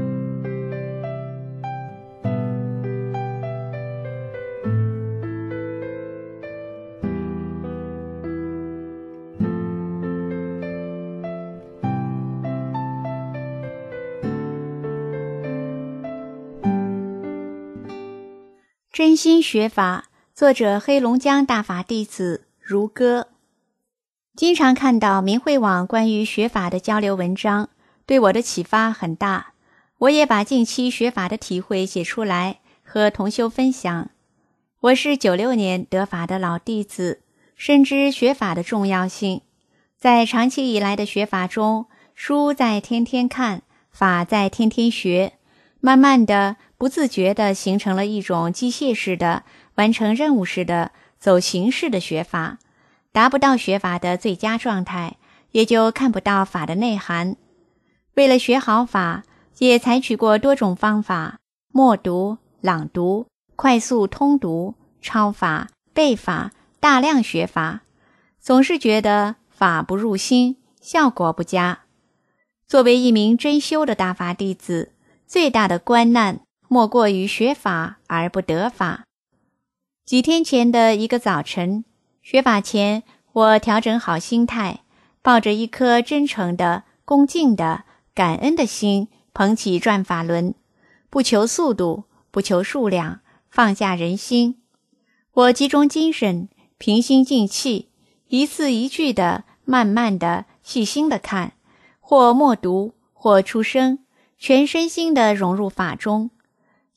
真心学法，作者黑龙江大法弟子如歌。经常看到明慧网关于学法的交流文章，对我的启发很大。我也把近期学法的体会写出来，和同修分享。我是九六年得法的老弟子，深知学法的重要性。在长期以来的学法中，书在天天看，法在天天学，慢慢的不自觉地形成了一种机械式的、完成任务式的、走形式的学法，达不到学法的最佳状态，也就看不到法的内涵。为了学好法，也采取过多种方法，默读、朗读、快速通读、抄法、背法、大量学法，总是觉得法不入心，效果不佳。作为一名真修的大法弟子，最大的关难莫过于学法而不得法。几天前的一个早晨，学法前，我调整好心态，抱着一颗真诚的、恭敬的、感恩的心，捧起转法轮，不求速度，不求数量，放下人心。我集中精神，平心静气，一字一句的、慢慢的、细心的看，或默读，或出声，全身心的融入法中。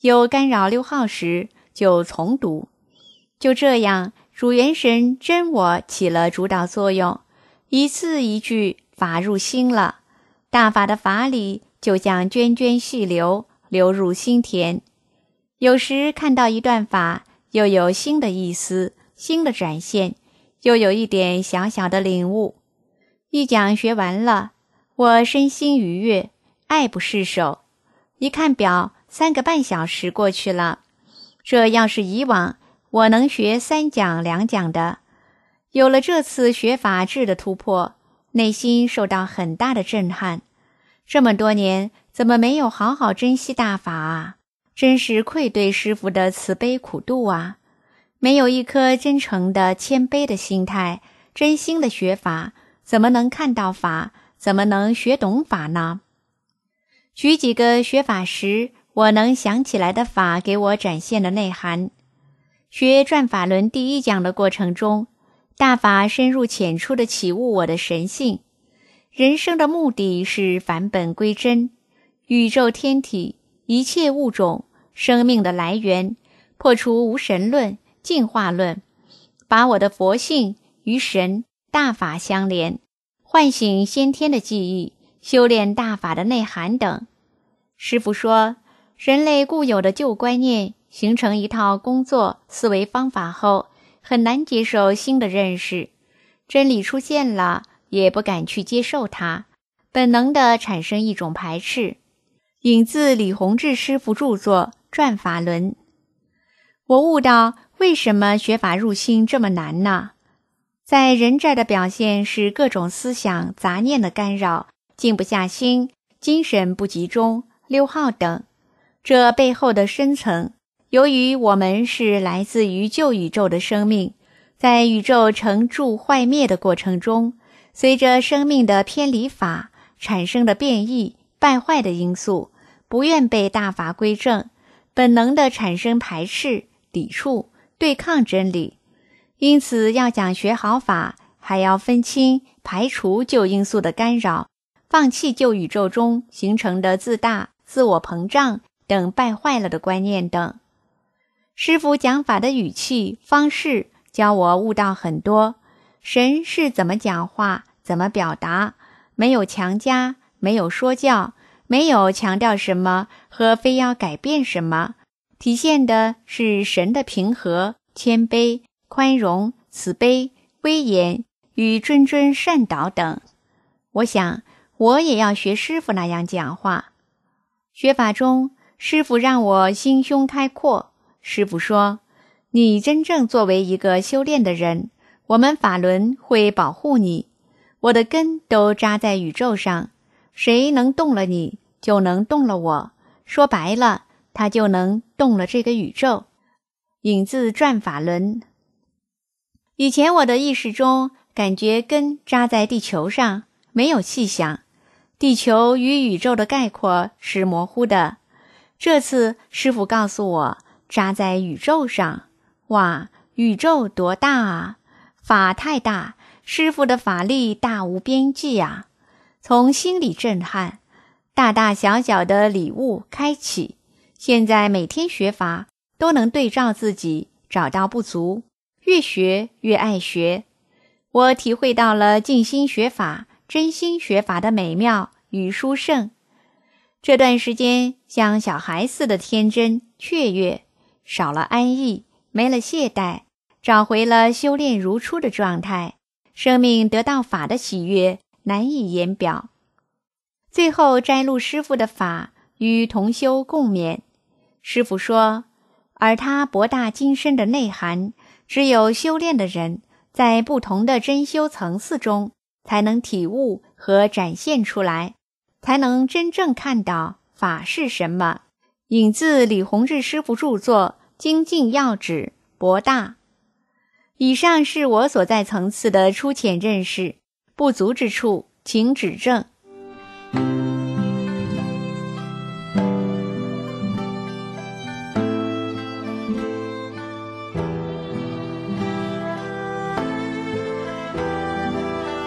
有干扰六号时就从读。就这样，主元神真我起了主导作用，一字一句法入心了，大法的法理就像涓涓细流流入心田。有时看到一段法，又有新的意思，新的展现，又有一点小小的领悟。一讲学完了，我身心愉悦，爱不释手。一看表，三个半小时过去了。这要是以往，我能学三讲两讲的。有了这次学法质的突破，内心受到很大的震撼。这么多年，怎么没有好好珍惜大法啊？真是愧对师父的慈悲苦度啊！没有一颗真诚的谦卑的心态，真心的学法，怎么能看到法？怎么能学懂法呢？举几个学法时我能想起来的法给我展现的内涵。学转法轮第一讲的过程中，大法深入浅出地启悟我的神性。人生的目的是返本归真，宇宙天体一切物种生命的来源，破除无神论、进化论，把我的佛性与神大法相连，唤醒先天的记忆，修炼大法的内涵等。师父说，人类固有的旧观念形成一套工作思维方法后，很难接受新的认识，真理出现了也不敢去接受它，本能地产生一种排斥。引自李洪志师父著作《转法轮》。我悟到为什么学法入心这么难呢？在人这儿的表现是各种思想杂念的干扰，静不下心，精神不集中，溜号等。这背后的深层，由于我们是来自于旧宇宙的生命，在宇宙成住坏灭的过程中，随着生命的偏离法产生的变异败坏的因素，不愿被大法归正，本能地产生排斥、抵触、对抗真理。因此要讲学好法，还要分清排除旧因素的干扰，放弃旧宇宙中形成的自大、自我膨胀等败坏了的观念等。师父讲法的语气方式教我悟到很多，神是怎么讲话，怎么表达，没有强加，没有说教，没有强调什么和非要改变什么，体现的是神的平和、谦卑、宽容、慈悲、威严与谆谆善导等。我想我也要学师父那样讲话。学法中，师父让我心胸开阔。师父说，你真正作为一个修炼的人，我们法轮会保护你，我的根都扎在宇宙上，谁能动了你，就能动了我，说白了，他就能动了这个宇宙。引自转法轮。以前我的意识中感觉根扎在地球上，没有细想，地球与宇宙的概括是模糊的。这次师父告诉我，扎在宇宙上，哇，宇宙多大啊！法太大，师父的法力大无边际啊！从心里震撼，大大小小的礼物开启。现在每天学法，都能对照自己，找到不足，越学越爱学。我体会到了静心学法、真心学法的美妙与殊胜。这段时间像小孩似的天真雀跃，少了安逸，没了懈怠，找回了修炼如初的状态，生命得到法的喜悦难以言表。最后摘录师父的法，与同修共勉。师父说，而他博大精深的内涵，只有修炼的人在不同的真修层次中才能体悟和展现出来，才能真正看到法是什么。引自李洪志师父著作《精进要旨》博大。以上是我所在层次的粗浅认识，不足之处请指正。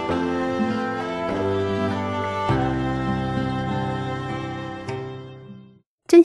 正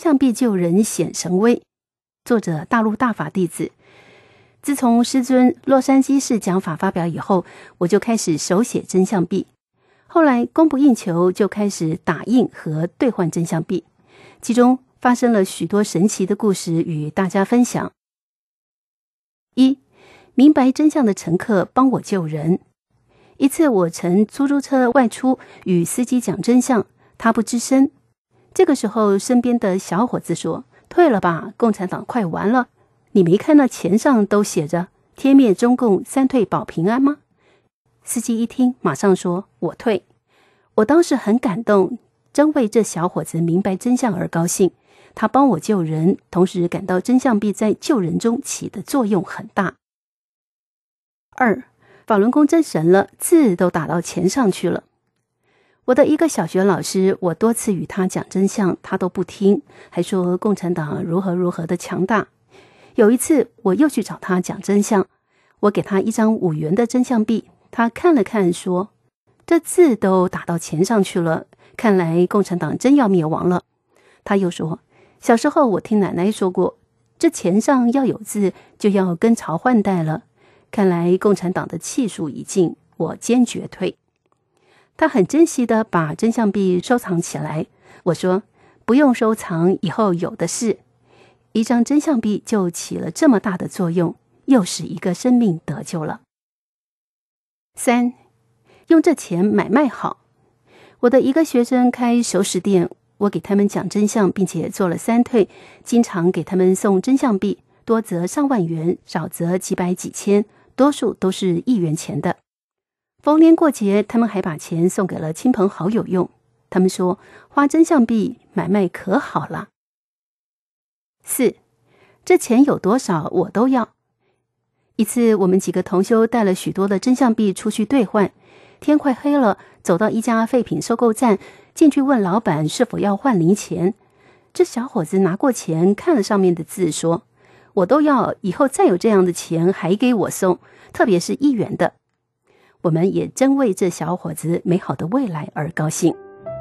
相臂救人显神威。作者大陆大法弟子。自从师尊洛杉矶市讲法发表以后，我就开始手写真相臂，后来供不应求，就开始打印和兑换真相臂，其中发生了许多神奇的故事与大家分享。一，明白真相的乘客帮我救人。一次我乘出租车外出，与司机讲真相，他不吱声。这个时候身边的小伙子说，退了吧，共产党快完了，你没看那钱上都写着天灭中共，三退保平安吗？司机一听马上说，我退。我当时很感动，真为这小伙子明白真相而高兴，他帮我救人，同时感到真相臂在救人中起的作用很大。二，法轮功真神了，字都打到钱上去了。我的一个小学老师，我多次与他讲真相，他都不听，还说共产党如何如何的强大。有一次我又去找他讲真相，我给他一张五元的真相币，他看了看说，这字都打到钱上去了，看来共产党真要灭亡了。他又说，小时候我听奶奶说过，这钱上要有字就要跟朝换代了，看来共产党的气数已尽，我坚决退。他很珍惜地把真相币收藏起来，我说不用收藏，以后有的是。一张真相币就起了这么大的作用，又使一个生命得救了。三，用这钱买卖好。我的一个学生开熟食店，我给他们讲真相，并且做了三退，经常给他们送真相币，多则上万元，少则几百几千，多数都是一元钱的。逢年过节，他们还把钱送给了亲朋好友用。他们说，花真相币买卖可好了。四，这钱有多少我都要。一次我们几个同修带了许多的真相币出去兑换，天快黑了，走到一家废品收购站，进去问老板是否要换零钱。这小伙子拿过钱，看了上面的字说，我都要，以后再有这样的钱还给我送，特别是一元的。我们也真为这小伙子美好的未来而高兴。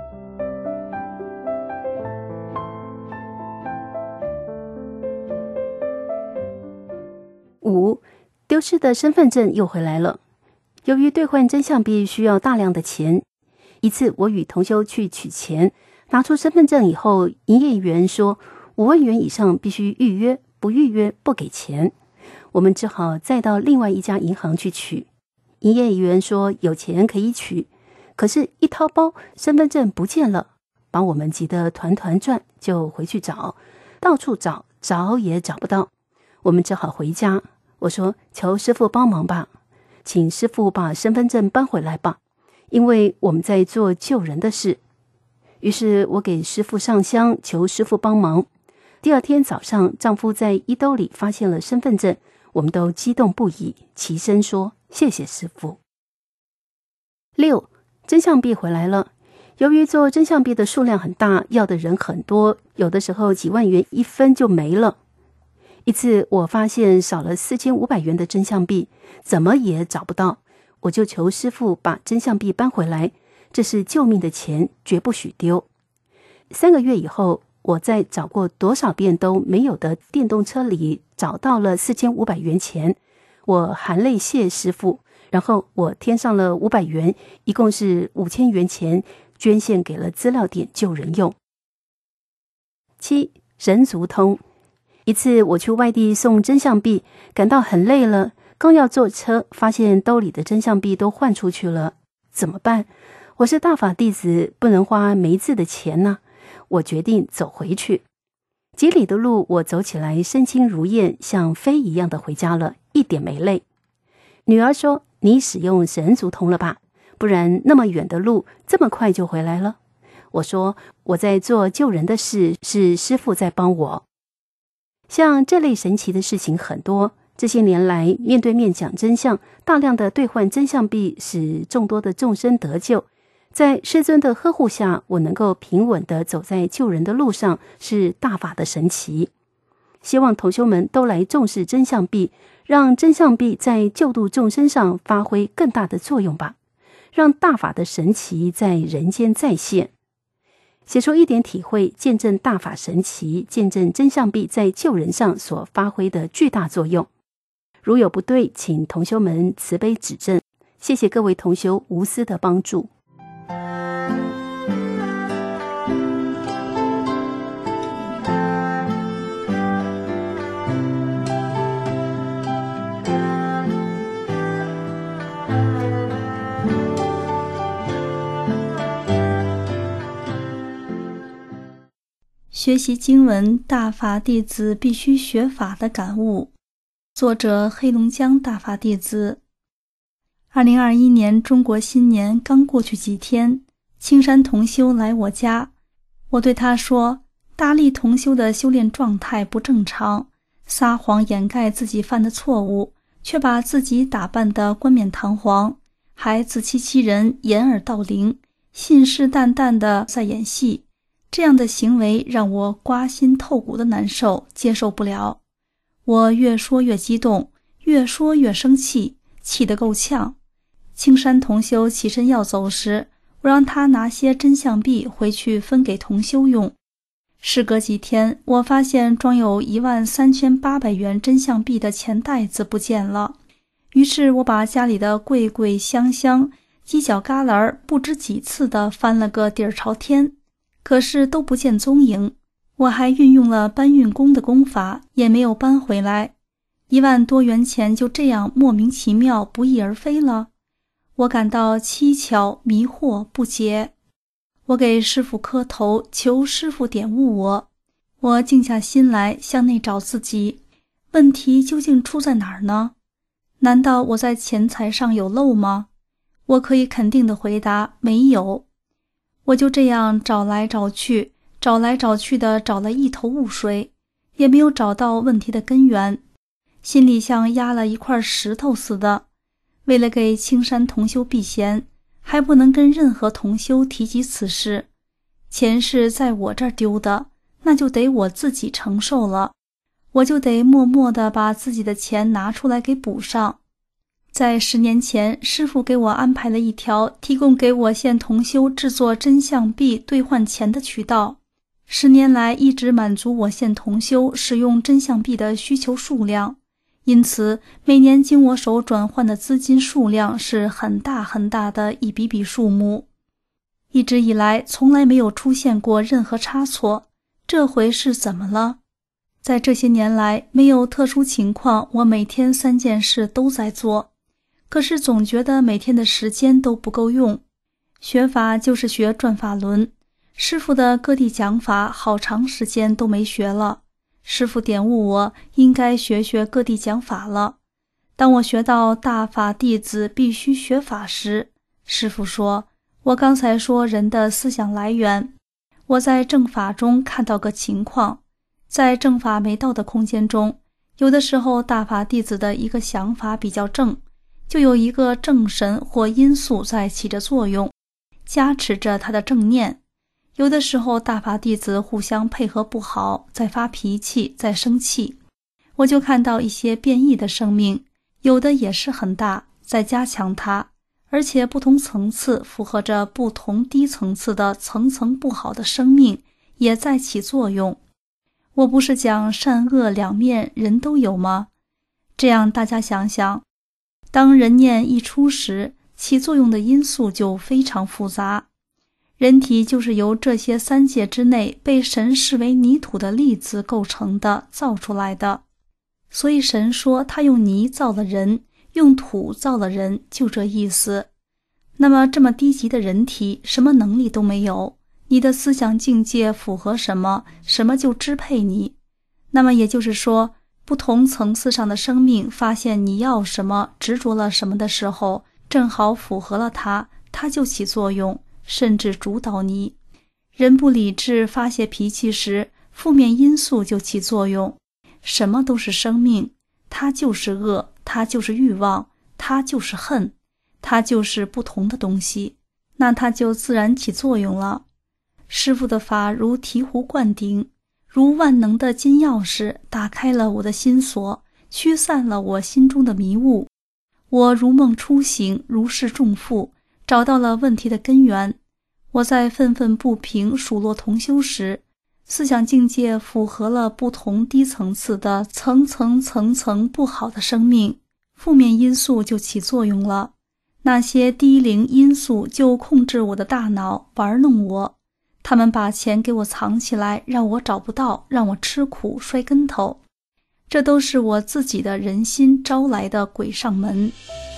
五，丢失的身份证又回来了。由于兑换真相币需要大量的钱，一次我与同修去取钱，拿出身份证以后，营业员说五万元以上必须预约，不预约不给钱。我们只好再到另外一家银行去取。营业员说有钱可以取，可是一掏包，身份证不见了，把我们急得团团转，就回去找，到处找，找也找不到。我们只好回家。我说求师父帮忙吧，请师父把身份证搬回来吧，因为我们在做救人的事。于是我给师父上香，求师父帮忙。第二天早上，丈夫在衣兜里发现了身份证，我们都激动不已，齐声说谢谢师父。六，真相币回来了。由于做真相币的数量很大，要的人很多，有的时候几万元一分就没了。一次我发现少了四千五百元的真相币，怎么也找不到，我就求师父把真相币搬回来，这是救命的钱，绝不许丢。三个月以后，我在找过多少遍都没有的电动车里找到了四千五百元钱，我含泪谢师父，然后我添上了五百元，一共是五千元钱，捐献给了资料点救人用。七，人足通。一次我去外地送真相币，感到很累了，刚要坐车，发现兜里的真相币都换出去了，怎么办？我是大法弟子，不能花没字的钱呢。我决定走回去。几里的路我走起来身轻如燕，像飞一样的回家了，一点没累。女儿说，你使用神足通了吧，不然那么远的路这么快就回来了。我说我在做救人的事，是师父在帮我。像这类神奇的事情很多，这些年来面对面讲真相，大量的兑换真相币，使众多的众生得救。在师尊的呵护下，我能够平稳地走在救人的路上，是大法的神奇。希望同修们都来重视真相币，让真相币在救度众生上发挥更大的作用吧，让大法的神奇在人间再现。 写出一点体会，见证大法神奇，见证真相币在救人上所发挥的巨大作用。如有不对，请同修们慈悲指正。谢谢各位同修无私的帮助。 学习经文，大法弟子必须学法的感悟。作者黑龙江大法弟子。二零二一年中国新年刚过去几天，青山同修来我家，我对他说，大力同修的修炼状态不正常，撒谎掩盖自己犯的错误，却把自己打扮得冠冕堂皇，还自欺欺人，掩耳盗铃，信誓旦旦地在演戏。这样的行为让我刮心透骨的难受，接受不了。我越说越激动，越说越生气，气得够呛。青山同修起身要走时，我让他拿些真相币回去分给同修用。事隔几天，我发现装有一万三千八百元真相币的钱袋子不见了。于是我把家里的柜柜箱箱、犄角旮旯不知几次地翻了个底儿朝天，可是都不见踪影。我还运用了搬运工的功法，也没有搬回来。一万多元钱就这样莫名其妙不翼而飞了。我感到蹊跷、迷惑、不解。我给师父磕头，求师父点悟我。我静下心来，向内找自己，问题究竟出在哪儿呢？难道我在钱财上有漏吗？我可以肯定地回答，没有。我就这样找来找去，找来找去的找了一头雾水，也没有找到问题的根源，心里像压了一块石头似的。为了给青山同修避嫌，还不能跟任何同修提及此事。钱是在我这儿丢的，那就得我自己承受了，我就得默默地把自己的钱拿出来给补上。在十年前，师父给我安排了一条提供给我现同修制作真相币兑换钱的渠道，十年来一直满足我现同修使用真相币的需求数量，因此每年经我手转换的资金数量是很大很大的一笔笔数目。一直以来从来没有出现过任何差错，这回是怎么了？在这些年来没有特殊情况，我每天三件事都在做，可是总觉得每天的时间都不够用。学法就是学转法轮，师父的各地讲法好长时间都没学了，师父点悟我应该学学各地讲法了。当我学到大法弟子必须学法时，师父说，我刚才说人的思想来源，我在正法中看到个情况，在正法没到的空间中，有的时候大法弟子的一个想法比较正，就有一个正神或因素在起着作用，加持着他的正念。有的时候大法弟子互相配合不好，在发脾气，在生气，我就看到一些变异的生命，有的也是很大，在加强它，而且不同层次符合着不同低层次的层层不好的生命也在起作用。我不是讲善恶两面人都有吗？这样大家想想，当人念一出时，起作用的因素就非常复杂。人体就是由这些三界之内被神视为泥土的粒子构成的，造出来的。所以神说他用泥造了人，用土造了人，就这意思。那么这么低级的人体，什么能力都没有，你的思想境界符合什么，什么就支配你。那么也就是说，不同层次上的生命发现你要什么，执着了什么的时候，正好符合了它，它就起作用，甚至主导你。人不理智发泄脾气时，负面因素就起作用。什么都是生命，它就是恶，它就是欲望，它就是恨，它就是不同的东西，那它就自然起作用了。师父的法如醍醐灌顶，如万能的金钥匙，打开了我的心锁，驱散了我心中的迷雾。我如梦初醒，如释重负，找到了问题的根源。 我在愤愤不平数落同修时，思想境界符合了不同低层次的层层层层不好的生命，负面因素就起作用了。那些低龄因素就控制我的大脑，玩弄我。他们把钱给我藏起来，让我找不到，让我吃苦摔跟头。这都是我自己的人心招来的鬼上门。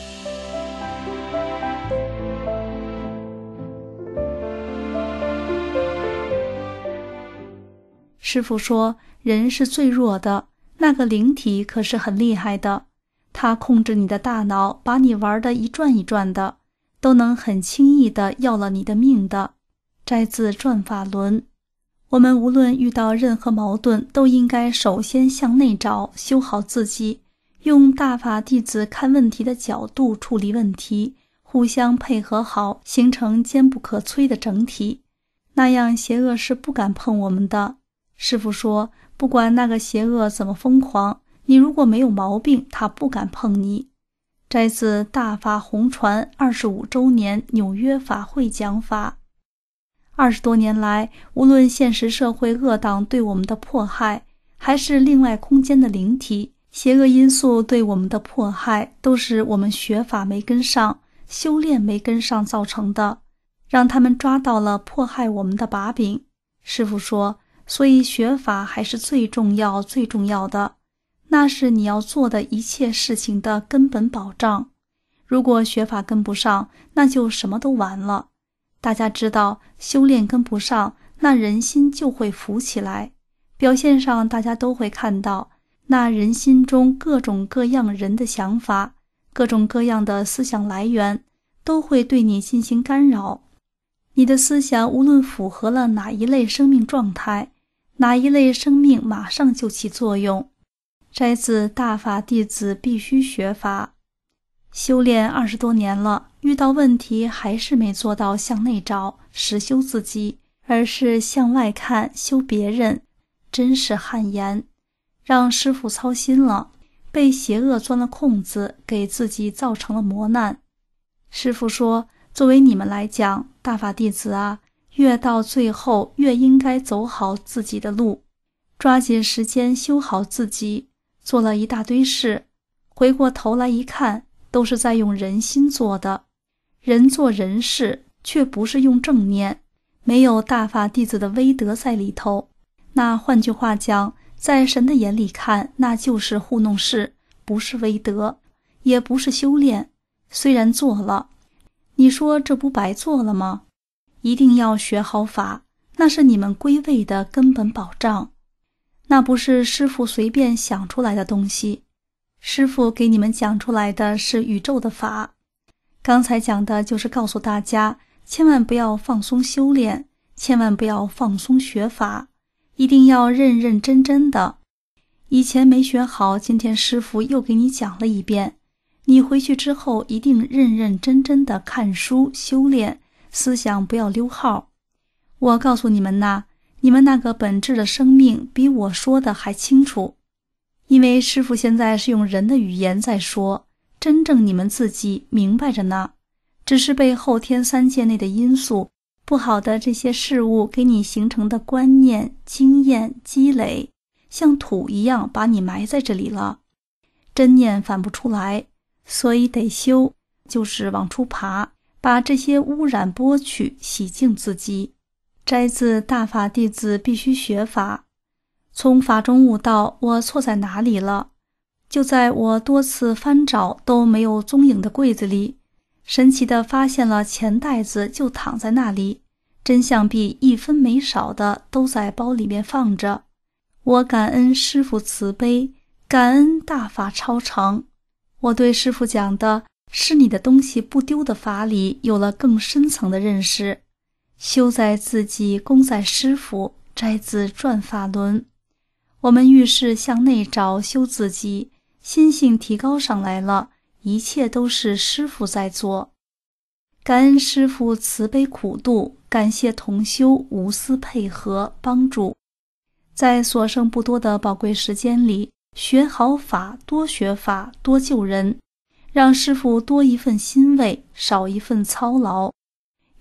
师父说，人是最弱的，那个灵体可是很厉害的，他控制你的大脑，把你玩得一转一转的，都能很轻易地要了你的命的。摘自《转法轮》。我们无论遇到任何矛盾，都应该首先向内找，修好自己，用大法弟子看问题的角度处理问题，互相配合好，形成坚不可摧的整体。那样邪恶是不敢碰我们的。师父说，不管那个邪恶怎么疯狂，你如果没有毛病，他不敢碰你。摘自大法红传二十五周年纽约法会讲法。二十多年来，无论现实社会恶党对我们的迫害，还是另外空间的灵体邪恶因素对我们的迫害，都是我们学法没跟上，修炼没跟上造成的，让他们抓到了迫害我们的把柄。师父说，所以学法还是最重要最重要的，那是你要做的一切事情的根本保障。如果学法跟不上，那就什么都完了。大家知道，修炼跟不上，那人心就会浮起来。表现上大家都会看到，那人心中各种各样人的想法，各种各样的思想来源，都会对你进行干扰。你的思想无论符合了哪一类生命状态，哪一类生命马上就起作用。摘自大法弟子必须学法。修炼二十多年了，遇到问题还是没做到向内找，实修自己，而是向外看，修别人，真是汗颜，让师父操心了，被邪恶钻了空子，给自己造成了磨难。师父说，作为你们来讲，大法弟子啊，越到最后越应该走好自己的路，抓紧时间修好自己。做了一大堆事，回过头来一看，都是在用人心做的，人做人事，却不是用正念，没有大法弟子的威德在里头。那换句话讲，在神的眼里看，那就是糊弄事，不是威德，也不是修炼。虽然做了，你说这不白做了吗？一定要学好法，那是你们归位的根本保障。那不是师父随便想出来的东西，师父给你们讲出来的是宇宙的法。刚才讲的就是告诉大家，千万不要放松修炼，千万不要放松学法，一定要认认真真的。以前没学好，今天师父又给你讲了一遍，你回去之后一定认认真真的看书修炼，思想不要溜号。我告诉你们呐，你们那个本质的生命比我说的还清楚，因为师父现在是用人的语言在说，真正你们自己明白着呢，只是被后天三界内的因素，不好的这些事物给你形成的观念、经验、积累，像土一样把你埋在这里了，真念反不出来，所以得修，就是往出爬，把这些污染剥去，洗净自己。摘自大法弟子必须学法。从法中悟道，我错在哪里了？就在我多次翻找都没有踪影的柜子里，神奇地发现了钱袋子就躺在那里，真相币一分没少的都在包里面放着。我感恩师父慈悲，感恩大法超常。我对师父讲的是你的东西不丢的法理有了更深层的认识。修在自己，功在师父。摘自转法轮。我们遇事向内找，修自己，心性提高上来了，一切都是师父在做。感恩师父慈悲苦度，感谢同修无私配合帮助。在所剩不多的宝贵时间里，学好法，多学法，多救人，让师父多一份欣慰，少一份操劳。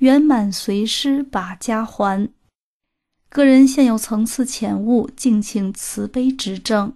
圆满随师把家还。个人现有层次浅悟，敬请慈悲指正。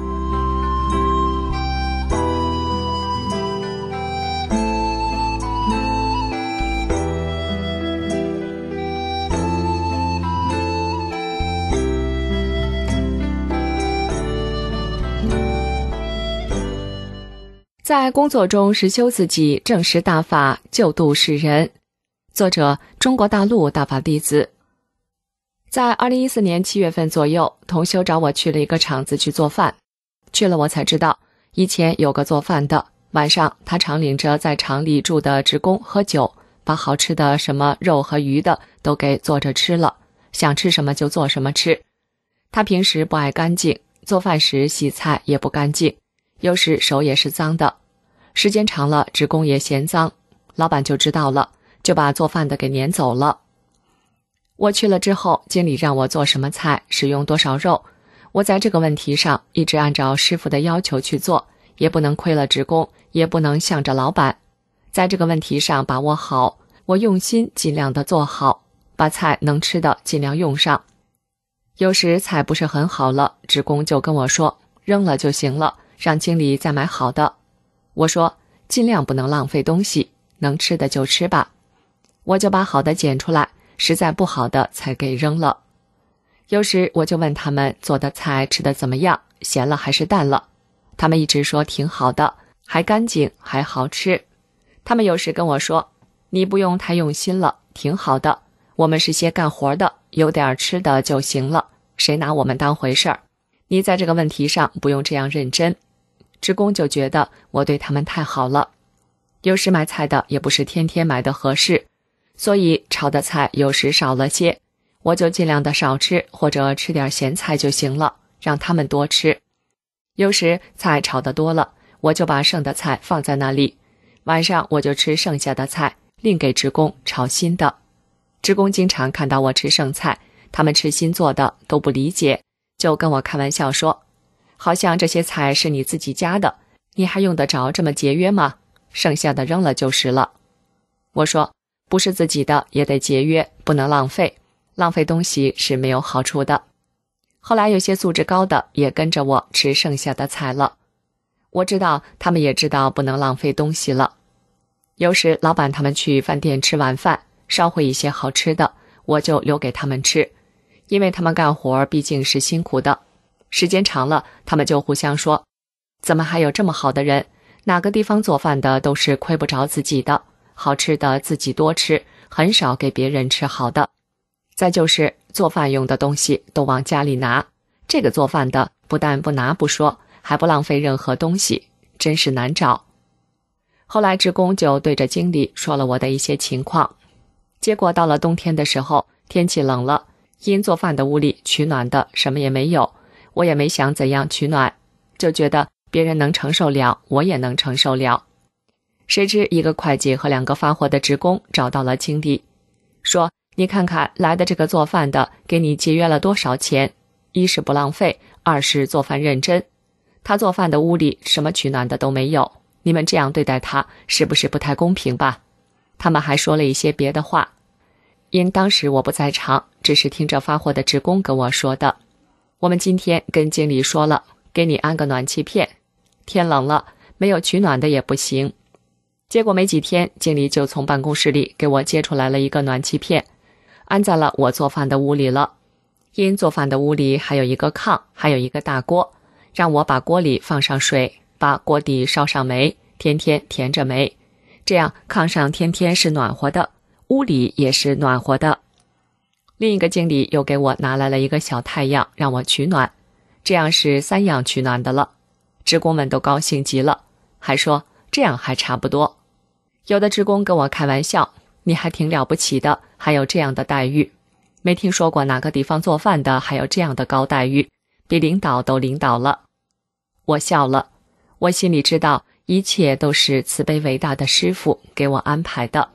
在工作中实修自己，正实大法，救度世人。作者：中国大陆大法弟子。在二零一四年七月份左右，同修找我去了一个厂子去做饭。去了我才知道，以前有个做饭的，晚上他常领着在厂里住的职工喝酒，把好吃的什么肉和鱼的都给做着吃了，想吃什么就做什么吃。他平时不爱干净，做饭时洗菜也不干净，有时手也是脏的，时间长了职工也嫌脏，老板就知道了，就把做饭的给撵走了。我去了之后，经理让我做什么菜，使用多少肉，我在这个问题上一直按照师傅的要求去做，也不能亏了职工，也不能向着老板，在这个问题上把握好，我用心尽量的做好，把菜能吃的尽量用上。有时菜不是很好了，职工就跟我说扔了就行了，让经理再买好的。我说尽量不能浪费东西，能吃的就吃吧。我就把好的捡出来，实在不好的才给扔了。有时我就问他们做的菜吃得怎么样，咸了还是淡了，他们一直说挺好的，还干净还好吃。他们有时跟我说，你不用太用心了，挺好的，我们是些干活的，有点吃的就行了，谁拿我们当回事儿，你在这个问题上不用这样认真。职工就觉得我对他们太好了。有时买菜的也不是天天买的合适，所以炒的菜有时少了些，我就尽量的少吃，或者吃点咸菜就行了，让他们多吃。有时菜炒得多了，我就把剩的菜放在那里，晚上我就吃剩下的菜，另给职工炒新的。职工经常看到我吃剩菜，他们吃新做的都不理解，就跟我开玩笑说，好像这些菜是你自己家的，你还用得着这么节约吗？剩下的扔了就是了。我说不是自己的也得节约，不能浪费，浪费东西是没有好处的。后来有些素质高的也跟着我吃剩下的菜了，我知道他们也知道不能浪费东西了。有时老板他们去饭店吃晚饭，烧回一些好吃的，我就留给他们吃，因为他们干活毕竟是辛苦的，时间长了他们就互相说，怎么还有这么好的人，哪个地方做饭的都是亏不着自己的，好吃的自己多吃，很少给别人吃好的。再就是做饭用的东西都往家里拿，这个做饭的不但不拿不说，还不浪费任何东西，真是难找。后来职工就对着经理说了我的一些情况，结果到了冬天的时候，天气冷了，因做饭的屋里取暖的什么也没有，我也没想怎样取暖，就觉得别人能承受了，我也能承受了。谁知一个会计和两个发货的职工找到了经理，说你看看来的这个做饭的给你节约了多少钱，一是不浪费，二是做饭认真，他做饭的屋里什么取暖的都没有，你们这样对待他是不是不太公平吧？他们还说了一些别的话，因当时我不在场，只是听着发货的职工跟我说的。我们今天跟经理说了，给你安个暖气片，天冷了没有取暖的也不行。结果没几天，经理就从办公室里给我接出来了一个暖气片，安在了我做饭的屋里了。因做饭的屋里还有一个炕，还有一个大锅，让我把锅里放上水，把锅底烧上煤，天天填着煤，这样炕上天天是暖和的，屋里也是暖和的。另一个经理又给我拿来了一个小太阳，让我取暖，这样是三样取暖的了。职工们都高兴极了，还说这样还差不多。有的职工跟我开玩笑，你还挺了不起的，还有这样的待遇，没听说过哪个地方做饭的还有这样的高待遇，比领导都领导了。我笑了，我心里知道一切都是慈悲伟大的师父给我安排的。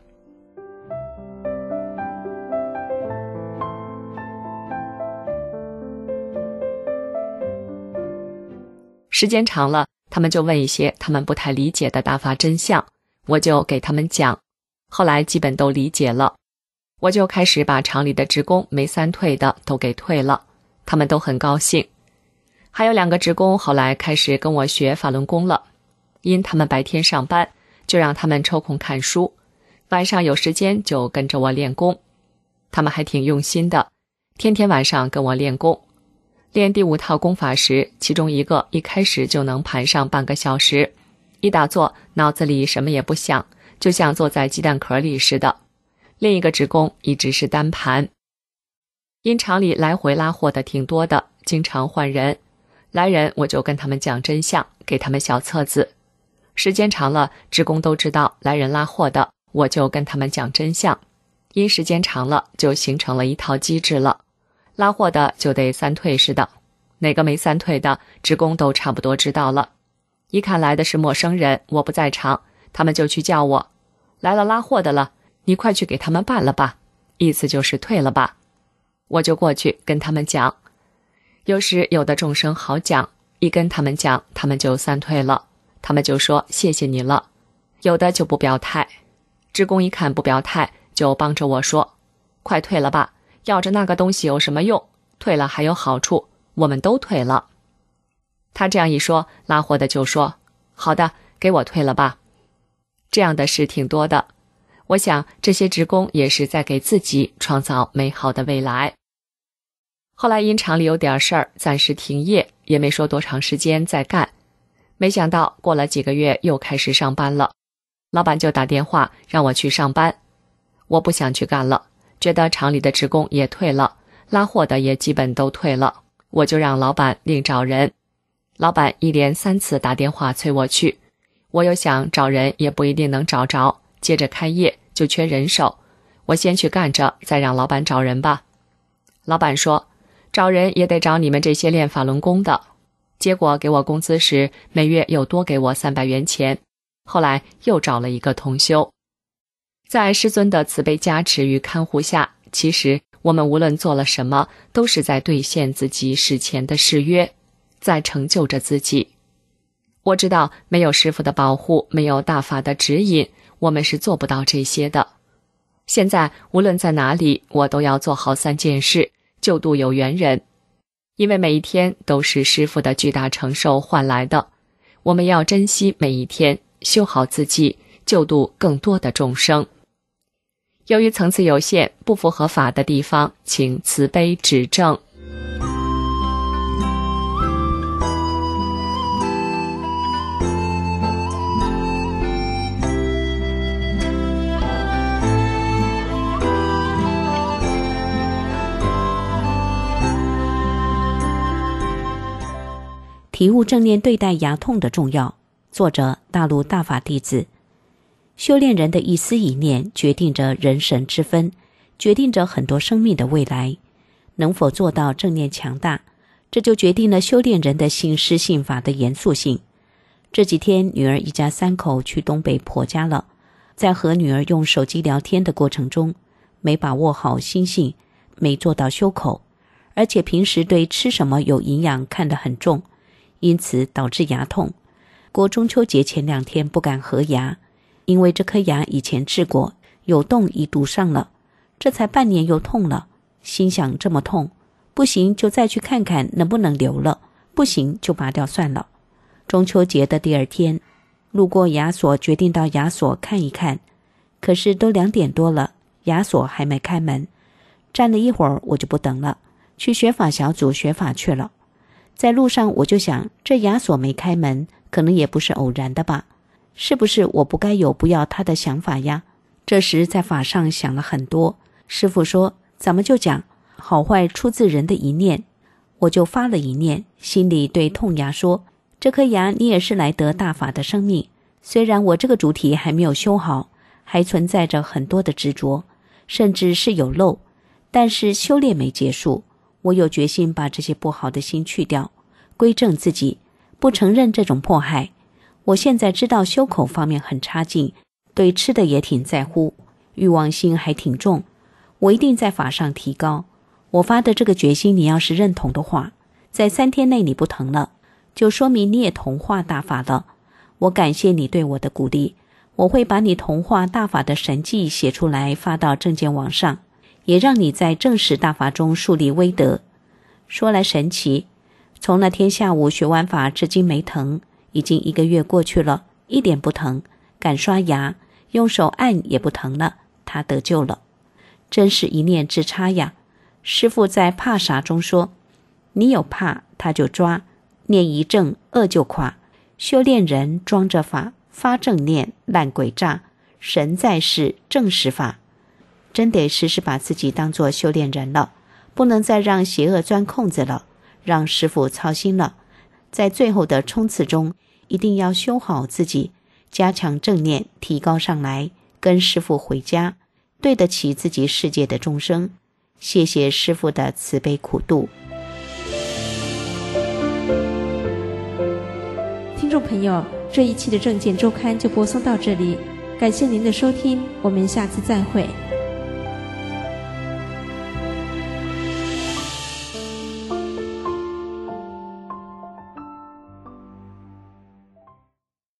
时间长了，他们就问一些他们不太理解的大法真相，我就给他们讲，后来基本都理解了。 我就开始把厂里的职工没三退的都给退了，他们都很高兴。还有两个职工后来开始跟我学法轮功了，因他们白天上班，就让他们抽空看书，晚上有时间就跟着我练功。他们还挺用心的，天天晚上跟我练功。练第五套功法时，其中一个一开始就能盘上半个小时，一打坐脑子里什么也不想，就像坐在鸡蛋壳里似的。另一个职工一直是单盘。因厂里来回拉货的挺多的，经常换人，来人我就跟他们讲真相，给他们小册子。时间长了，职工都知道来人拉货的，我就跟他们讲真相。因时间长了，就形成了一套机制了。拉货的就得三退似的，哪个没三退的，职工都差不多知道了。一看来的是陌生人，我不在场，他们就去叫我，来了拉货的了，你快去给他们办了吧，意思就是退了吧。我就过去跟他们讲。有时有的众生好讲，一跟他们讲，他们就三退了，他们就说谢谢你了。有的就不表态，职工一看不表态，就帮着我说，快退了吧，要着那个东西有什么用，退了还有好处，我们都退了。他这样一说，拉货的就说，好的，给我退了吧。这样的事挺多的，我想这些职工也是在给自己创造美好的未来。后来因厂里有点事儿，暂时停业，也没说多长时间再干。没想到过了几个月又开始上班了，老板就打电话让我去上班。我不想去干了，觉得厂里的职工也退了，拉货的也基本都退了，我就让老板另找人。老板一连三次打电话催我去，我又想找人也不一定能找着，接着开业就缺人手，我先去干着，再让老板找人吧。老板说，找人也得找你们这些练法轮功的。结果给我工资时，每月又多给我三百元钱。后来又找了一个同修。在师尊的慈悲加持与看护下，其实我们无论做了什么，都是在兑现自己事前的誓约，在成就着自己。我知道没有师父的保护，没有大法的指引，我们是做不到这些的。现在无论在哪里，我都要做好三件事，救度有缘人。因为每一天都是师父的巨大承受换来的，我们要珍惜每一天，修好自己，救度更多的众生。由于层次有限，不符合法的地方，请慈悲指正。 体悟正念对待牙痛的重要。作者：大陆大法弟子。修炼人的一丝一念，决定着人神之分，决定着很多生命的未来。能否做到正念强大，这就决定了修炼人的信师信法的严肃性。这几天，女儿一家三口去东北婆家了，在和女儿用手机聊天的过程中，没把握好心性，没做到修口，而且平时对吃什么有营养看得很重，因此导致牙痛。过中秋节前两天不敢合牙，因为这颗牙以前治过，有洞已堵上了，这才半年又痛了，心想这么痛，不行就再去看看能不能留了，不行就拔掉算了。中秋节的第二天，路过牙所，决定到牙所看一看，可是都两点多了，牙所还没开门。站了一会儿，我就不等了，去学法小组学法去了。在路上我就想，这牙所没开门，可能也不是偶然的吧，是不是我不该有不要他的想法呀？这时在法上想了很多，师父说咱们就讲好坏出自人的一念，我就发了一念，心里对痛牙说，这颗牙你也是来得大法的生命，虽然我这个主体还没有修好，还存在着很多的执着，甚至是有漏，但是修炼没结束，我有决心把这些不好的心去掉，归正自己，不承认这种迫害。我现在知道修口方面很差劲，对吃的也挺在乎，欲望心还挺重，我一定在法上提高。我发的这个决心，你要是认同的话，在三天内你不疼了，就说明你也同化大法了。我感谢你对我的鼓励，我会把你同化大法的神迹写出来发到正见网上。 也让你在正实大法中树立威德。说来神奇，从那天下午学完法至今没疼，已经一个月过去了，一点不疼，敢刷牙，用手按也不疼了，他得救了。真是一念之差呀！师父在怕啥中说，你有怕他就抓，念一正恶就垮，修炼人装着法，发正念烂鬼诈，神在世正实法。真得时时把自己当作修炼人了，不能再让邪恶钻空子了，让师父操心了。在最后的冲刺中，一定要修好自己，加强正念，提高上来，跟师父回家，对得起自己世界的众生。谢谢师父的慈悲苦度。 听众朋友，这一期的正见周刊就播送到这里，感谢您的收听，我们下次再会。